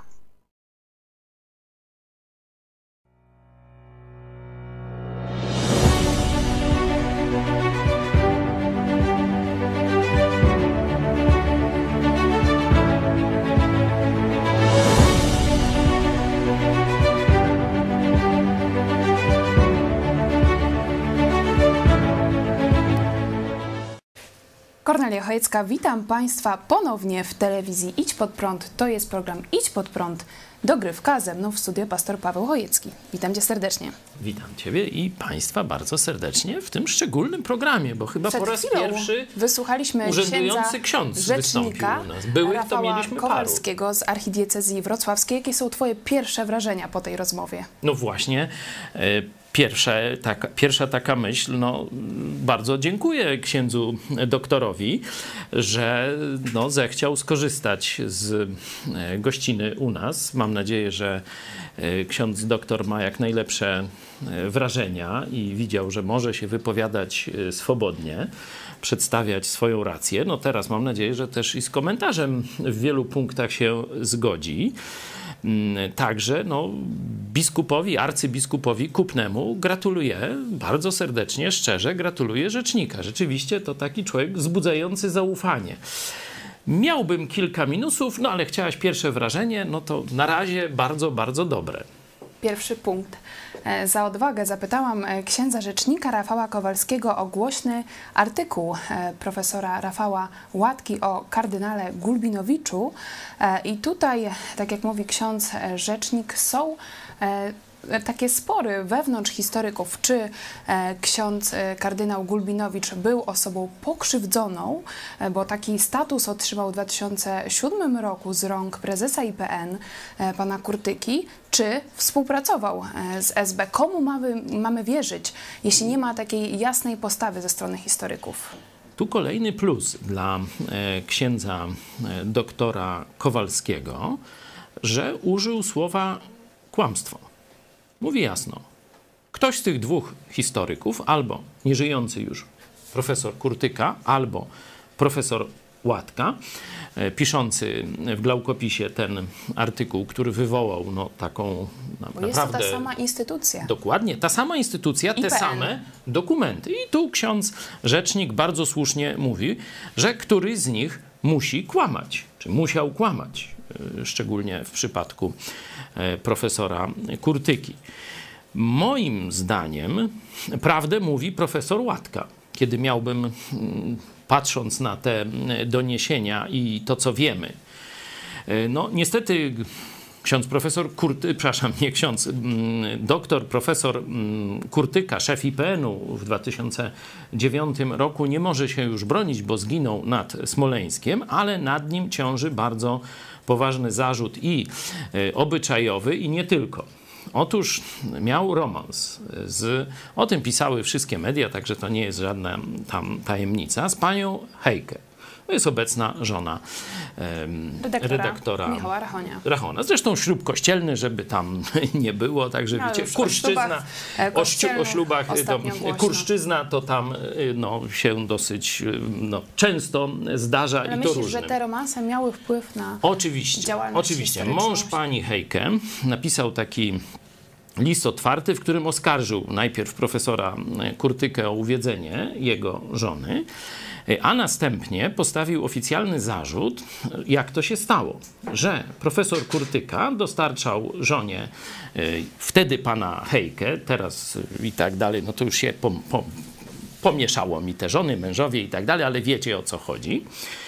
Kornelia Chojecka, witam Państwa ponownie w telewizji Idź Pod Prąd. To jest program Idź Pod Prąd, dogrywka, ze mną w studio pastor Paweł Chojecki. Witam Cię serdecznie. Witam Ciebie i Państwa bardzo serdecznie w tym szczególnym programie, bo chyba Przed po raz chwilą pierwszy wysłuchaliśmy urzędujący ksiądz rzecznika wystąpił u nas. Byłych to Rafała mieliśmy Kowalskiego paru. z archidiecezji wrocławskiej. Jakie są Twoje pierwsze wrażenia po tej rozmowie? No właśnie, pierwsze, taka, pierwsza taka myśl, no bardzo dziękuję księdzu doktorowi, że no, zechciał skorzystać z gościny u nas. Mam nadzieję, że ksiądz doktor ma jak najlepsze wrażenia i widział, że może się wypowiadać swobodnie, przedstawiać swoją rację. No teraz mam nadzieję, że też i z komentarzem w wielu punktach się zgodzi. Także no, biskupowi, arcybiskupowi Kupnemu gratuluję bardzo serdecznie, szczerze gratuluję rzecznika. Rzeczywiście to taki człowiek wzbudzający zaufanie. Miałbym kilka minusów, no ale chciałaś pierwsze wrażenie, no to na razie bardzo, bardzo dobre. Pierwszy punkt. Za odwagę zapytałam księdza rzecznika Rafała Kowalskiego o głośny artykuł profesora Rafała Łatki o kardynale Gulbinowiczu. I tutaj, tak jak mówi ksiądz rzecznik, są takie spory wewnątrz historyków, czy e, ksiądz e, kardynał Gulbinowicz był osobą pokrzywdzoną, e, bo taki status otrzymał w dwa tysiące siódmym roku z rąk prezesa I P N, e, pana Kurtyki, czy współpracował e, z S B. Komu mamy, mamy wierzyć, jeśli nie ma takiej jasnej postawy ze strony historyków? Tu kolejny plus dla e, księdza e, doktora Kowalskiego, że użył słowa kłamstwo. Mówi jasno, ktoś z tych dwóch historyków, albo nieżyjący już profesor Kurtyka, albo profesor Łatka, piszący w Glaukopisie ten artykuł, który wywołał no, taką no, Bo naprawdę... jest to ta sama instytucja. Dokładnie, ta sama instytucja, te I P N. same dokumenty. I tu ksiądz rzecznik bardzo słusznie mówi, że któryś z nich musi kłamać, czy musiał kłamać, szczególnie w przypadku profesora Kurtyki. Moim zdaniem prawdę mówi profesor Łatka. Kiedy miałbym, patrząc na te doniesienia i to, co wiemy, no niestety ksiądz profesor Kurty, przepraszam, nie ksiądz, doktor profesor Kurtyka, szef I P N u w dwa tysiące dziewiątym roku nie może się już bronić, bo zginął nad Smoleńskiem, ale nad nim ciąży bardzo poważny zarzut i obyczajowy, i nie tylko. Otóż miał romans z, o tym pisały wszystkie media, także to nie jest żadna tam tajemnica, z panią Hejkę. To jest obecna żona um, redaktora, redaktora Michała Rachonia. Rachona. Zresztą ślub kościelny, żeby tam nie było, także no, wiecie, kurszczyzna, o, ślubach, o ślubach to, kurszczyzna to tam no, się dosyć no, często zdarza. Ale i myślisz, to różnym. że te romanse miały wpływ na oczywiście, działalność oczywiście. Mąż pani Hejkę napisał taki list otwarty, w którym oskarżył najpierw profesora Kurtykę o uwiedzenie jego żony, a następnie postawił oficjalny zarzut, jak to się stało, że profesor Kurtyka dostarczał żonie wtedy pana Hejkę, teraz i tak dalej, no to już się pom, pom, pomieszało mi te żony, mężowie i tak dalej, ale wiecie, o co chodzi,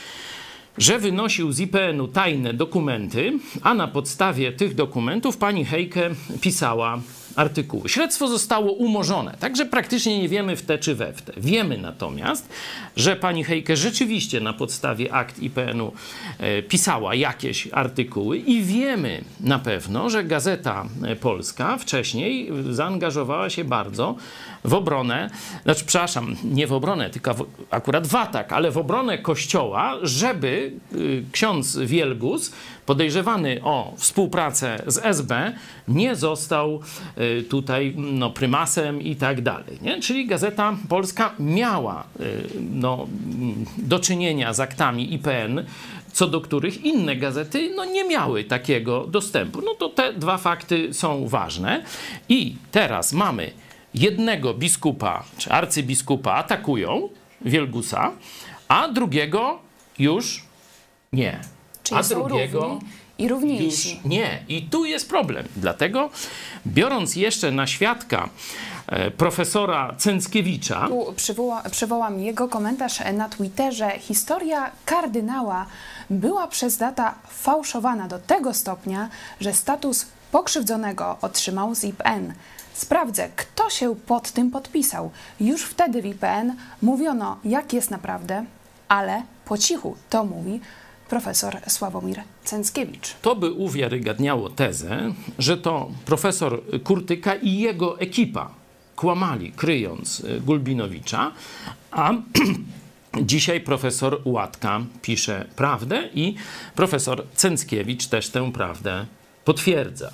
że wynosił z I P N u tajne dokumenty, a na podstawie tych dokumentów pani Hejkę pisała artykuły. Śledztwo zostało umorzone, także praktycznie nie wiemy w te czy we w te. Wiemy natomiast, że pani Hejkę rzeczywiście na podstawie akt I P N u e, pisała jakieś artykuły i wiemy na pewno, że Gazeta Polska wcześniej zaangażowała się bardzo w obronę, znaczy przepraszam, nie w obronę, tylko w, akurat w atak, ale w obronę Kościoła, żeby y, ksiądz Wielgus, podejrzewany o współpracę z S B, nie został y, tutaj no, prymasem i tak dalej. Nie? Czyli Gazeta Polska miała y, no, do czynienia z aktami I P N, co do których inne gazety no, nie miały takiego dostępu. No to te dwa fakty są ważne. I teraz mamy jednego biskupa, czy arcybiskupa atakują, Wielgusa, a drugiego już nie. Czyli a są drugiego równi i równiejsi. już nie. I tu jest problem. Dlatego, biorąc jeszcze na świadka e, profesora Cęckiewicza... Tu przywoła, przywołam jego komentarz na Twitterze. Historia kardynała była przez lata fałszowana do tego stopnia, że status pokrzywdzonego otrzymał z I P N. Sprawdzę, kto się pod tym podpisał. Już wtedy w I P N mówiono, jak jest naprawdę, ale po cichu to mówi profesor Sławomir Cęckiewicz. To by uwiarygadniało tezę, że to profesor Kurtyka i jego ekipa kłamali, kryjąc Gulbinowicza, a dzisiaj profesor Łatka pisze prawdę i profesor Cęckiewicz też tę prawdę potwierdza.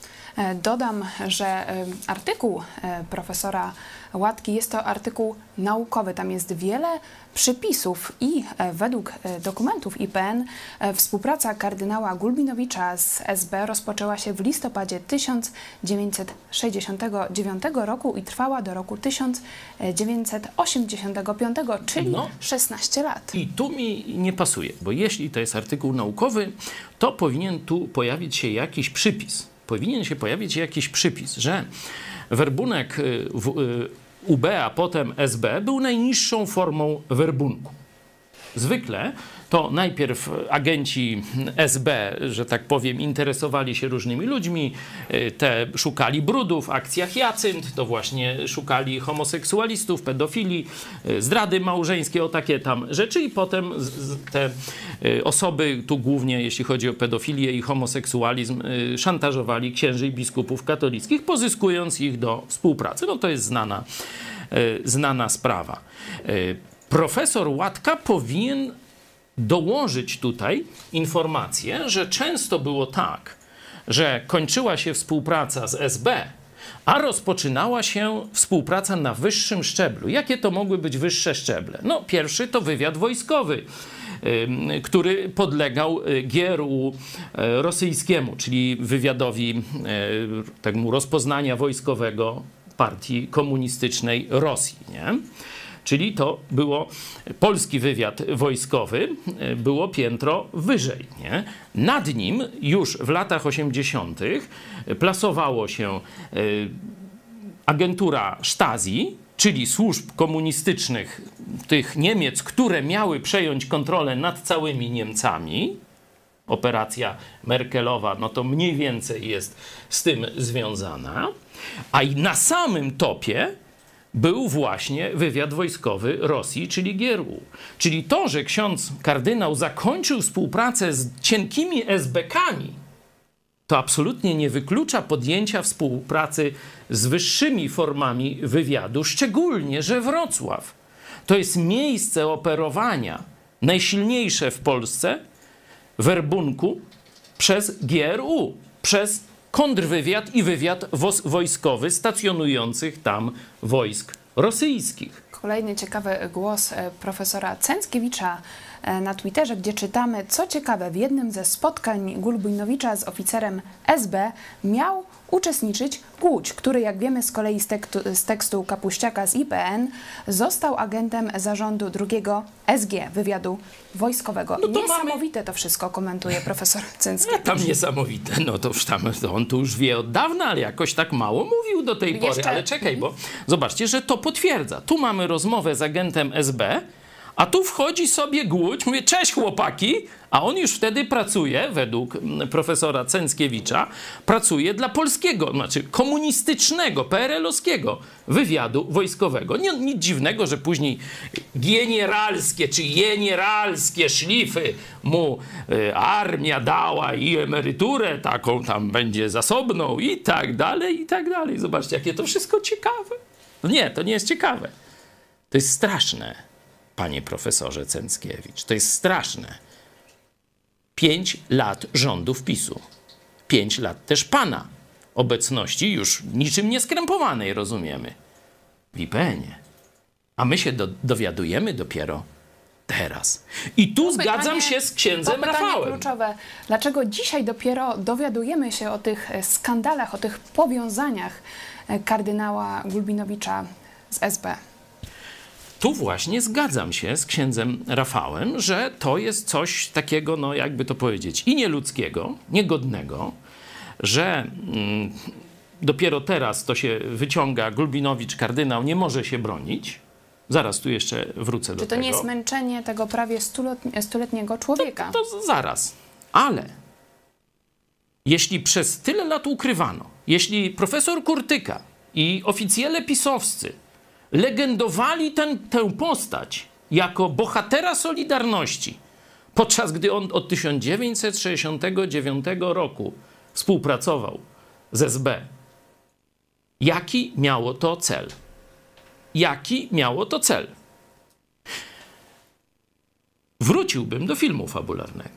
Dodam, że artykuł profesora Łatki jest to artykuł naukowy. Tam jest wiele przypisów i według dokumentów I P N współpraca kardynała Gulbinowicza z S B rozpoczęła się w listopadzie tysiąc dziewięćset sześćdziesiątego dziewiątego roku i trwała do roku tysiąc dziewięćset osiemdziesiątego piątego, czyli no, szesnaście lat. I tu mi nie pasuje, bo jeśli to jest artykuł naukowy, to powinien tu pojawić się jakiś przypis. Powinien się pojawić jakiś przypis, że werbunek U B, a potem S B był najniższą formą werbunku. Zwykle to najpierw agenci S B, że tak powiem, interesowali się różnymi ludźmi, te szukali brudów, w akcjach Jacynt, to właśnie szukali homoseksualistów, pedofili, zdrady małżeńskie, o takie tam rzeczy i potem te osoby, tu głównie jeśli chodzi o pedofilię i homoseksualizm, szantażowali księży i biskupów katolickich, pozyskując ich do współpracy. No to jest znana, znana sprawa. Profesor Łatka powinien dołożyć tutaj informację, że często było tak, że kończyła się współpraca z S B, a rozpoczynała się współpraca na wyższym szczeblu. Jakie to mogły być wyższe szczeble? No, pierwszy to wywiad wojskowy. który podlegał G R U rosyjskiemu, czyli wywiadowi temu rozpoznania wojskowego partii komunistycznej Rosji, nie? Czyli to było polski wywiad wojskowy, było piętro wyżej, nie? Nad nim już w latach osiemdziesiątych plasowało się agentura Stasi, czyli służb komunistycznych tych Niemiec, które miały przejąć kontrolę nad całymi Niemcami. Operacja Merkelowa, no to mniej więcej jest z tym związana. A i na samym topie był właśnie wywiad wojskowy Rosji, czyli G R U. Czyli to, że ksiądz kardynał zakończył współpracę z cienkimi es be kami, to absolutnie nie wyklucza podjęcia współpracy z wyższymi formami wywiadu, szczególnie, że Wrocław to jest miejsce operowania najsilniejsze w Polsce werbunku przez G R U, przez kontrwywiad i wywiad wojskowy stacjonujących tam wojsk rosyjskich. Kolejny ciekawy głos profesora Cęckiewicza na Twitterze, gdzie czytamy, co ciekawe, w jednym ze spotkań Gulbinowicza z oficerem es be miał uczestniczyć Głódź, który, jak wiemy z kolei z tekstu, z tekstu Kapuściaka z I P N, został agentem zarządu drugiego es gie, wywiadu wojskowego. No to Niesamowite mamy... to wszystko komentuje profesor Cęckiewicz. No, tam niesamowite, no to już tam, to on tu już wie od dawna, ale jakoś tak mało mówił do tej Jeszcze... pory. Ale czekaj, bo zobaczcie, że to potwierdza. Tu mamy rozmowę z agentem es be, a tu wchodzi sobie Głódź, mówi, cześć chłopaki, a on już wtedy pracuje, według profesora Cęckiewicza, pracuje dla polskiego, znaczy komunistycznego, pe er elowskiego wywiadu wojskowego. Nie, nic dziwnego, że później generalskie czy generalskie szlify mu y, armia dała i emeryturę taką tam będzie zasobną i tak dalej, i tak dalej. Zobaczcie, jakie to wszystko ciekawe. No nie, to nie jest ciekawe. To jest straszne. Panie profesorze Cęckiewicz, to jest straszne. Pięć lat rządów PiSu. Pięć lat też pana obecności już niczym nieskrępowanej, rozumiemy, w I P N-ie. A my się do, dowiadujemy dopiero teraz. I tu to zgadzam pytanie, się z księdzem to Rafałem. Kluczowe. Dlaczego dzisiaj dopiero dowiadujemy się o tych skandalach, o tych powiązaniach kardynała Gulbinowicza z es be? Tu właśnie zgadzam się z księdzem Rafałem, że to jest coś takiego, no jakby to powiedzieć, i nieludzkiego, niegodnego, że mm, dopiero teraz to się wyciąga, Gulbinowicz, kardynał, nie może się bronić. Zaraz tu jeszcze wrócę do tego. Czy to nie jest męczenie tego prawie stuletniego człowieka? To, to zaraz. Ale jeśli przez tyle lat ukrywano, jeśli profesor Kurtyka i oficjele pisowscy legendowali ten, tę postać jako bohatera Solidarności, podczas gdy on od tysiąc dziewięćset sześćdziesiątego dziewiątego roku współpracował z es be. Jaki miało to cel? Jaki miało to cel? Wróciłbym do filmu fabularnego.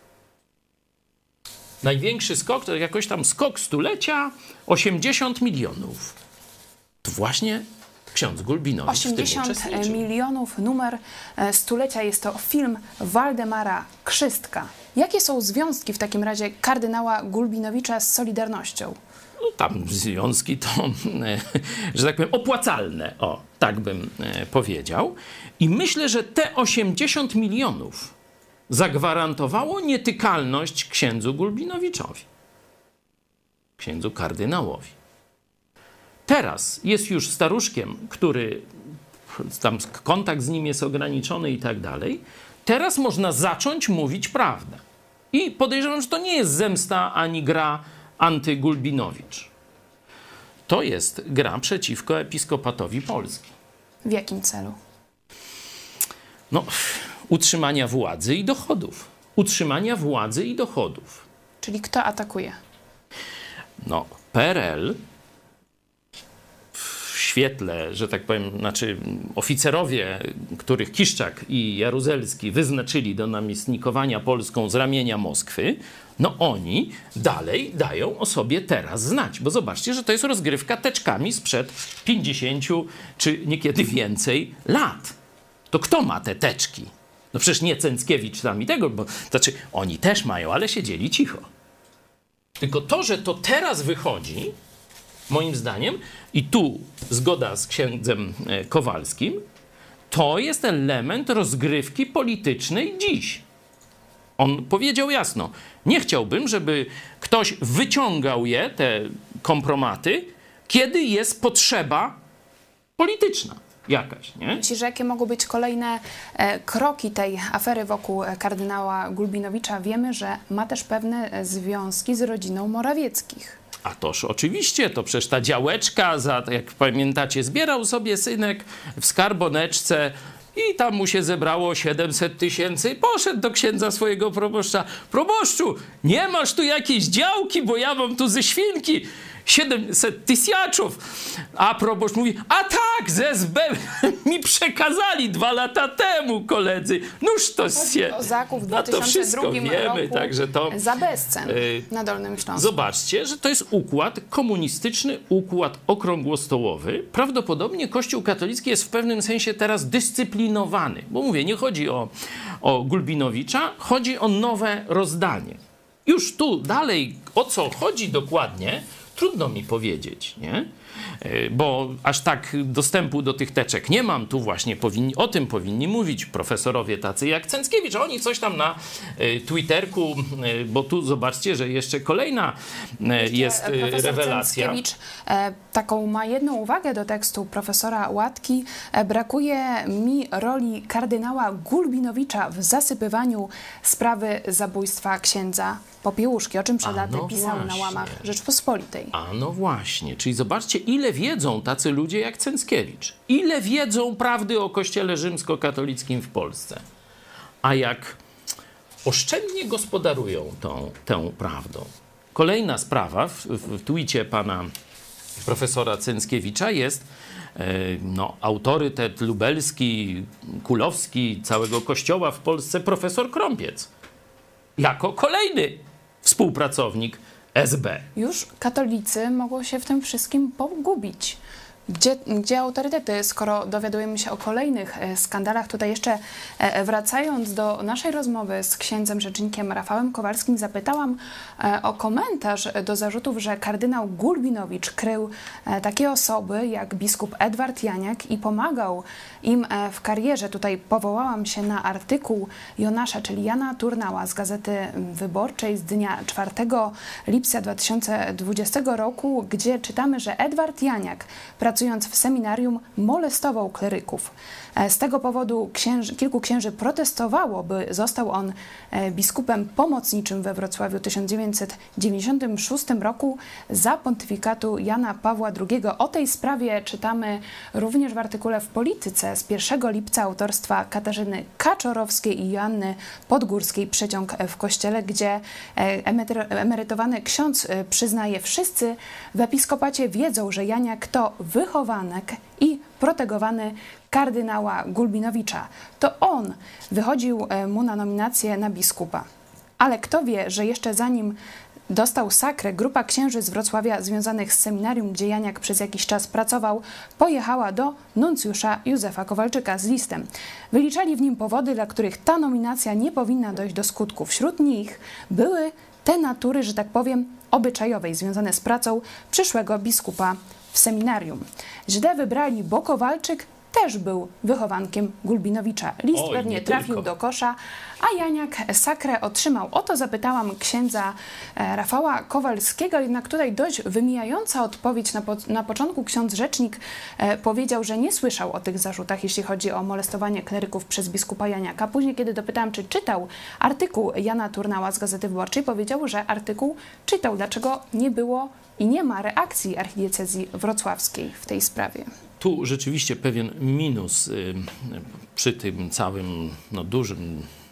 Największy skok to jakoś tam skok stulecia, osiemdziesiąt milionów. To właśnie ksiądz Gulbinowicz w tym osiemdziesiąt uczestniczył. milionów, numer stulecia, jest to film Waldemara Krzystka. Jakie są związki w takim razie kardynała Gulbinowicza z Solidarnością? No, tam związki to, że tak powiem, opłacalne. O, tak bym powiedział. I myślę, że te osiemdziesiąt milionów zagwarantowało nietykalność księdzu Gulbinowiczowi, księdzu kardynałowi. Teraz jest już staruszkiem, który tam kontakt z nim jest ograniczony i tak dalej. Teraz można zacząć mówić prawdę. I podejrzewam, że to nie jest zemsta ani gra anty-Gulbinowicz. To jest gra przeciwko episkopatowi Polski. W jakim celu? No, utrzymania władzy i dochodów. Utrzymania władzy i dochodów. Czyli kto atakuje? No, P R L w świetle, że tak powiem, znaczy oficerowie, których Kiszczak i Jaruzelski wyznaczyli do namiestnikowania Polską z ramienia Moskwy, no oni dalej dają o sobie teraz znać. Bo zobaczcie, że to jest rozgrywka teczkami sprzed pięćdziesięciu czy niekiedy więcej lat. To kto ma te teczki? No przecież nie Cęckiewicz tam i tego, bo znaczy oni też mają, ale siedzieli cicho. Tylko to, że to teraz wychodzi, moim zdaniem, i tu zgoda z księdzem Kowalskim, to jest element rozgrywki politycznej dziś. On powiedział jasno, nie chciałbym, żeby ktoś wyciągał je, te kompromaty, kiedy jest potrzeba polityczna jakaś, nie? Myślisz, że jakie mogą być kolejne e, kroki tej afery wokół kardynała Gulbinowicza? Wiemy, że ma też pewne związki z rodziną Morawieckich. A toż oczywiście, to przecież ta działeczka, za, jak pamiętacie, zbierał sobie synek w skarboneczce i tam mu się zebrało siedemset tysięcy i poszedł do księdza swojego proboszcza. Proboszczu, nie masz tu jakiejś działki, bo ja mam tu ze świnki siedemset tysiaczów. A proboszcz mówi, a tak, z S B mi przekazali dwa lata temu koledzy. Noż to się... O zakup w no to wszystko dwa tysiące drugim wiemy, roku także to... za bezcen y, na Dolnym Śląsku. Zobaczcie, że to jest układ komunistyczny, układ okrągłostołowy. Prawdopodobnie Kościół katolicki jest w pewnym sensie teraz dyscyplinowany. Bo mówię, nie chodzi o, o Gulbinowicza, chodzi o nowe rozdanie. Już tu dalej, o co chodzi dokładnie, trudno mi powiedzieć, nie? Bo aż tak dostępu do tych teczek nie mam. Tu właśnie powinni, o tym powinni mówić profesorowie tacy jak Cęckiewicz. Oni coś tam na Twitterku, bo tu zobaczcie, że jeszcze kolejna jeszcze jest profesor rewelacja. Cęckiewicz taką ma jedną uwagę do tekstu profesora Łatki. Brakuje mi roli kardynała Gulbinowicza w zasypywaniu sprawy zabójstwa księdza Popiełuszki, o czym przed laty no pisał właśnie. na łamach Rzeczpospolitej. A no właśnie, czyli zobaczcie, ile wiedzą tacy ludzie jak Cęckiewicz. Ile wiedzą prawdy o Kościele rzymskokatolickim w Polsce. A jak oszczędnie gospodarują tą, tą prawdą. Kolejna sprawa w, w twicie pana profesora Cęckiewicza jest e, no, autorytet lubelski, kulowski całego Kościoła w Polsce, profesor Krąpiec. Jako kolejny współpracownik S B. Już katolicy mogą się w tym wszystkim pogubić. Gdzie, gdzie autorytety, skoro dowiadujemy się o kolejnych e, skandalach? Tutaj jeszcze e, wracając do naszej rozmowy z księdzem rzecznikiem Rafałem Kowalskim, zapytałam e, o komentarz do zarzutów, że kardynał Gulbinowicz krył e, takie osoby jak biskup Edward Janiak i pomagał im e, w karierze. Tutaj powołałam się na artykuł Jonasza, czyli Jana Turnała z Gazety Wyborczej z dnia czwartego lipca dwa tysiące dwudziestego roku, gdzie czytamy, że Edward Janiak, pracując w seminarium, molestował kleryków. Z tego powodu księży, kilku księży protestowało, by został on biskupem pomocniczym we Wrocławiu w tysiąc dziewięćset dziewięćdziesiątym szóstym roku za pontyfikatu Jana Pawła drugiego. O tej sprawie czytamy również w artykule w Polityce z pierwszego lipca autorstwa Katarzyny Kaczorowskiej i Joanny Podgórskiej Przeciąg w Kościele, gdzie emerytowany ksiądz przyznaje, wszyscy w episkopacie wiedzą, że Janiak to wychowanek i protegowany kardynała Gulbinowicza. To on wychodził mu na nominację na biskupa. Ale kto wie, że jeszcze zanim dostał sakrę, grupa księży z Wrocławia związanych z seminarium, gdzie Janiak przez jakiś czas pracował, pojechała do nuncjusza Józefa Kowalczyka z listem. Wyliczali w nim powody, dla których ta nominacja nie powinna dojść do skutku. Wśród nich były te natury, że tak powiem, obyczajowej, związane z pracą przyszłego biskupa w seminarium. Źle wybrali, bo Kowalczyk też był wychowankiem Gulbinowicza. List Oj, pewnie trafił tylko. do kosza, a Janiak sakrę otrzymał. O to zapytałam księdza e, Rafała Kowalskiego, jednak tutaj dość wymijająca odpowiedź. Na, po, na początku ksiądz rzecznik e, powiedział, że nie słyszał o tych zarzutach, jeśli chodzi o molestowanie kleryków przez biskupa Janiaka. Później, kiedy dopytałam, czy czytał artykuł Jana Turnała z Gazety Wyborczej, powiedział, że artykuł czytał. Dlaczego nie było i nie ma reakcji archidiecezji wrocławskiej w tej sprawie? Tu rzeczywiście pewien minus y, przy tym całym no, dużym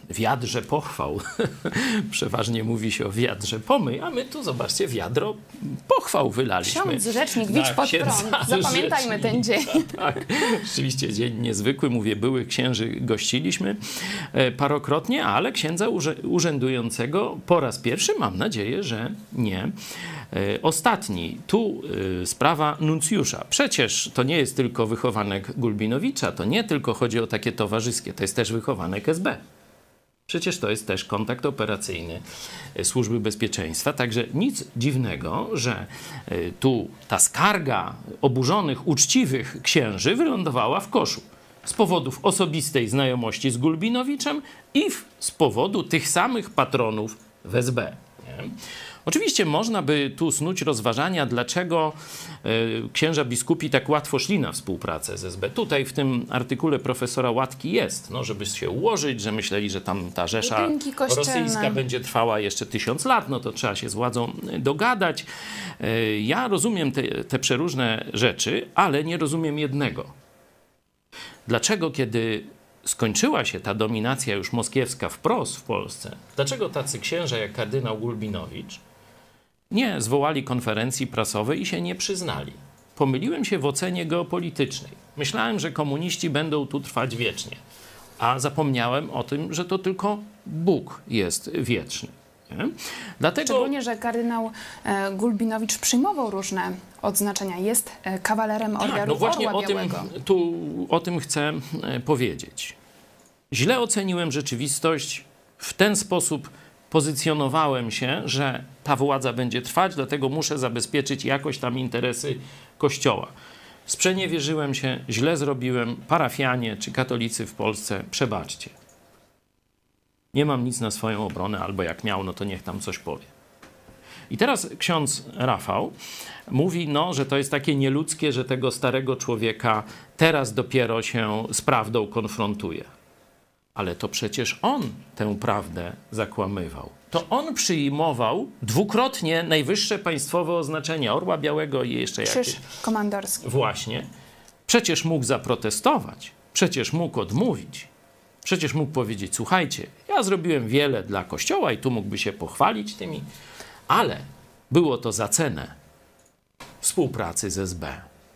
wiadrze pochwał. Przeważnie mówi się o wiadrze pomyj, a my tu, zobaczcie, wiadro pochwał wylaliśmy. Ksiądz rzecznik, widź pod prąd. Zapamiętajmy ten dzień. Tak, rzeczywiście dzień niezwykły. Mówię, byłych księży gościliśmy parokrotnie, ale księdza urzędującego po raz pierwszy, mam nadzieję, że nie ostatni. Tu sprawa nuncjusza. Przecież to nie jest tylko wychowanek Gulbinowicza, to nie tylko chodzi o takie towarzyskie, to jest też wychowanek S B. Przecież to jest też kontakt operacyjny Służby Bezpieczeństwa. Także nic dziwnego, że tu ta skarga oburzonych, uczciwych księży wylądowała w koszu. Z powodów osobistej znajomości z Gulbinowiczem i w, z powodu tych samych patronów w S B. Nie? Oczywiście można by tu snuć rozważania, dlaczego y, księża biskupi tak łatwo szli na współpracę z S B. Tutaj w tym artykule profesora Łatki jest, no, żeby się ułożyć, że myśleli, że tam ta Rzesza rosyjska będzie trwała jeszcze tysiąc lat, no to trzeba się z władzą dogadać. Y, ja rozumiem te, te przeróżne rzeczy, ale nie rozumiem jednego. Dlaczego, kiedy skończyła się ta dominacja już moskiewska wprost w Polsce, dlaczego tacy księża jak kardynał Gulbinowicz nie zwołali konferencji prasowej i się nie przyznali? Pomyliłem się w ocenie geopolitycznej. Myślałem, że komuniści będą tu trwać wiecznie, a zapomniałem o tym, że to tylko Bóg jest wieczny. Nie? Dlatego... Szczególnie, że kardynał e, Gulbinowicz przyjmował różne odznaczenia. Jest e, kawalerem Orderu tak, no właśnie Orła o tym, Białego. tu o tym chcę e, powiedzieć. Źle oceniłem rzeczywistość, w ten sposób pozycjonowałem się, że ta władza będzie trwać, dlatego muszę zabezpieczyć jakoś tam interesy Kościoła. Sprzeniewierzyłem się, źle zrobiłem, parafianie czy katolicy w Polsce, przebaczcie. Nie mam nic na swoją obronę, albo jak miał, no to niech tam coś powie. I teraz ksiądz Rafał mówi, no, że to jest takie nieludzkie, że tego starego człowieka teraz dopiero się z prawdą konfrontuje. Ale to przecież on tę prawdę zakłamywał. To on przyjmował dwukrotnie najwyższe państwowe oznaczenia Orła Białego i jeszcze jakieś. Krzyż komandorski. Właśnie. Przecież mógł zaprotestować. Przecież mógł odmówić. Przecież mógł powiedzieć, słuchajcie, ja zrobiłem wiele dla Kościoła i tu mógłby się pochwalić tymi, ale było to za cenę współpracy z S B.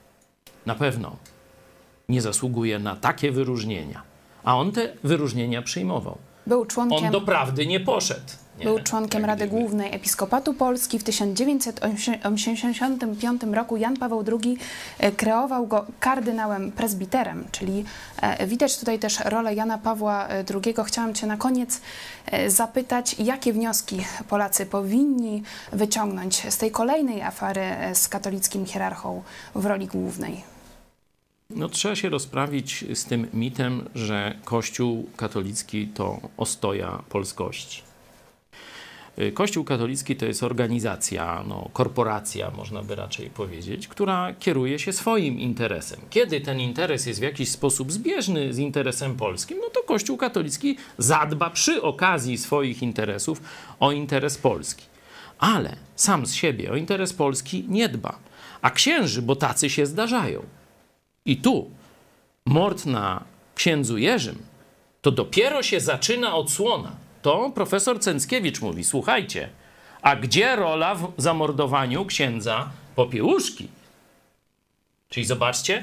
Na pewno nie zasługuje na takie wyróżnienia. A on te wyróżnienia przyjmował. Był członkiem, on do prawdy nie poszedł. Nie? Był członkiem Rady gdyby. Głównej Episkopatu Polski. W tysiąc dziewięćset osiemdziesiątym piątym roku Jan Paweł drugi kreował go kardynałem prezbiterem, czyli widać tutaj też rolę Jana Pawła drugiego. Chciałam cię na koniec zapytać, jakie wnioski Polacy powinni wyciągnąć z tej kolejnej afery z katolickim hierarchą w roli głównej? No, trzeba się rozprawić z tym mitem, że Kościół katolicki to ostoja polskości. Kościół katolicki to jest organizacja, no, korporacja, można by raczej powiedzieć, która kieruje się swoim interesem. Kiedy ten interes jest w jakiś sposób zbieżny z interesem polskim, no to Kościół katolicki zadba przy okazji swoich interesów o interes Polski. Ale sam z siebie o interes Polski nie dba. A księży, bo tacy się zdarzają. I tu mord na księdzu Jerzym to dopiero się zaczyna odsłona. To profesor Cęckiewicz mówi, słuchajcie, a gdzie rola w zamordowaniu księdza Popiełuszki? Czyli zobaczcie,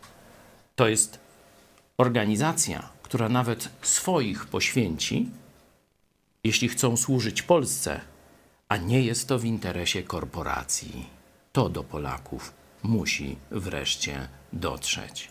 to jest organizacja, która nawet swoich poświęci, jeśli chcą służyć Polsce, a nie jest to w interesie korporacji. To do Polaków musi wreszcie dotrzeć.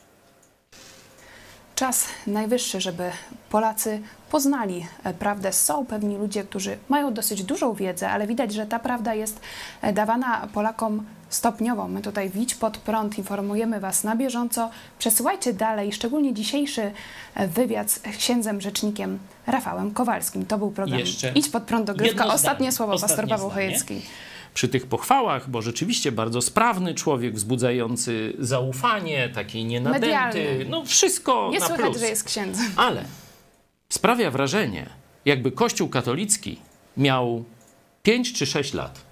Czas najwyższy, żeby Polacy poznali prawdę. Są pewni ludzie, którzy mają dosyć dużą wiedzę, ale widać, że ta prawda jest dawana Polakom stopniowo. My tutaj Widź pod prąd informujemy Was na bieżąco. Przesyłajcie dalej, szczególnie dzisiejszy wywiad z księdzem rzecznikiem Rafałem Kowalskim. To był program Jeszcze Idź pod prąd dogrywka. Ostatnie słowo, Ostatnie pastor Paweł zdanie. Chojecki. Przy tych pochwałach, bo rzeczywiście bardzo sprawny człowiek, wzbudzający zaufanie, taki nienadęty, medialny. No wszystko Nie na słychać, plus. że jest księdzem. Ale sprawia wrażenie, jakby Kościół katolicki miał pięć czy sześć lat.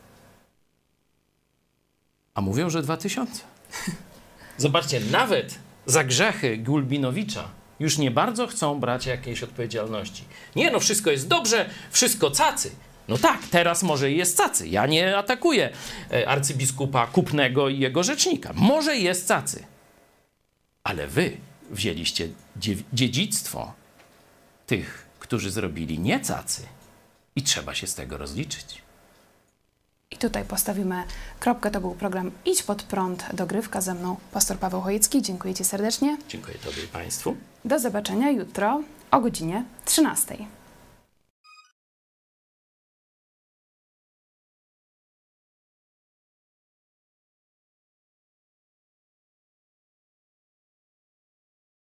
A mówią, że dwa tysiące. Zobaczcie, nawet za grzechy Gulbinowicza już nie bardzo chcą brać jakiejś odpowiedzialności. Nie, no wszystko jest dobrze, wszystko cacy. No tak, teraz może jest cacy. Ja nie atakuję arcybiskupa Kupnego i jego rzecznika. Może jest cacy. Ale wy wzięliście dziedzictwo tych, którzy zrobili nie cacy. I trzeba się z tego rozliczyć. I tutaj postawimy kropkę. To był program Idź Pod Prąd, dogrywka, ze mną pastor Paweł Chojecki. Dziękuję ci serdecznie. Dziękuję tobie i państwu. Do zobaczenia jutro o godzinie trzynastej.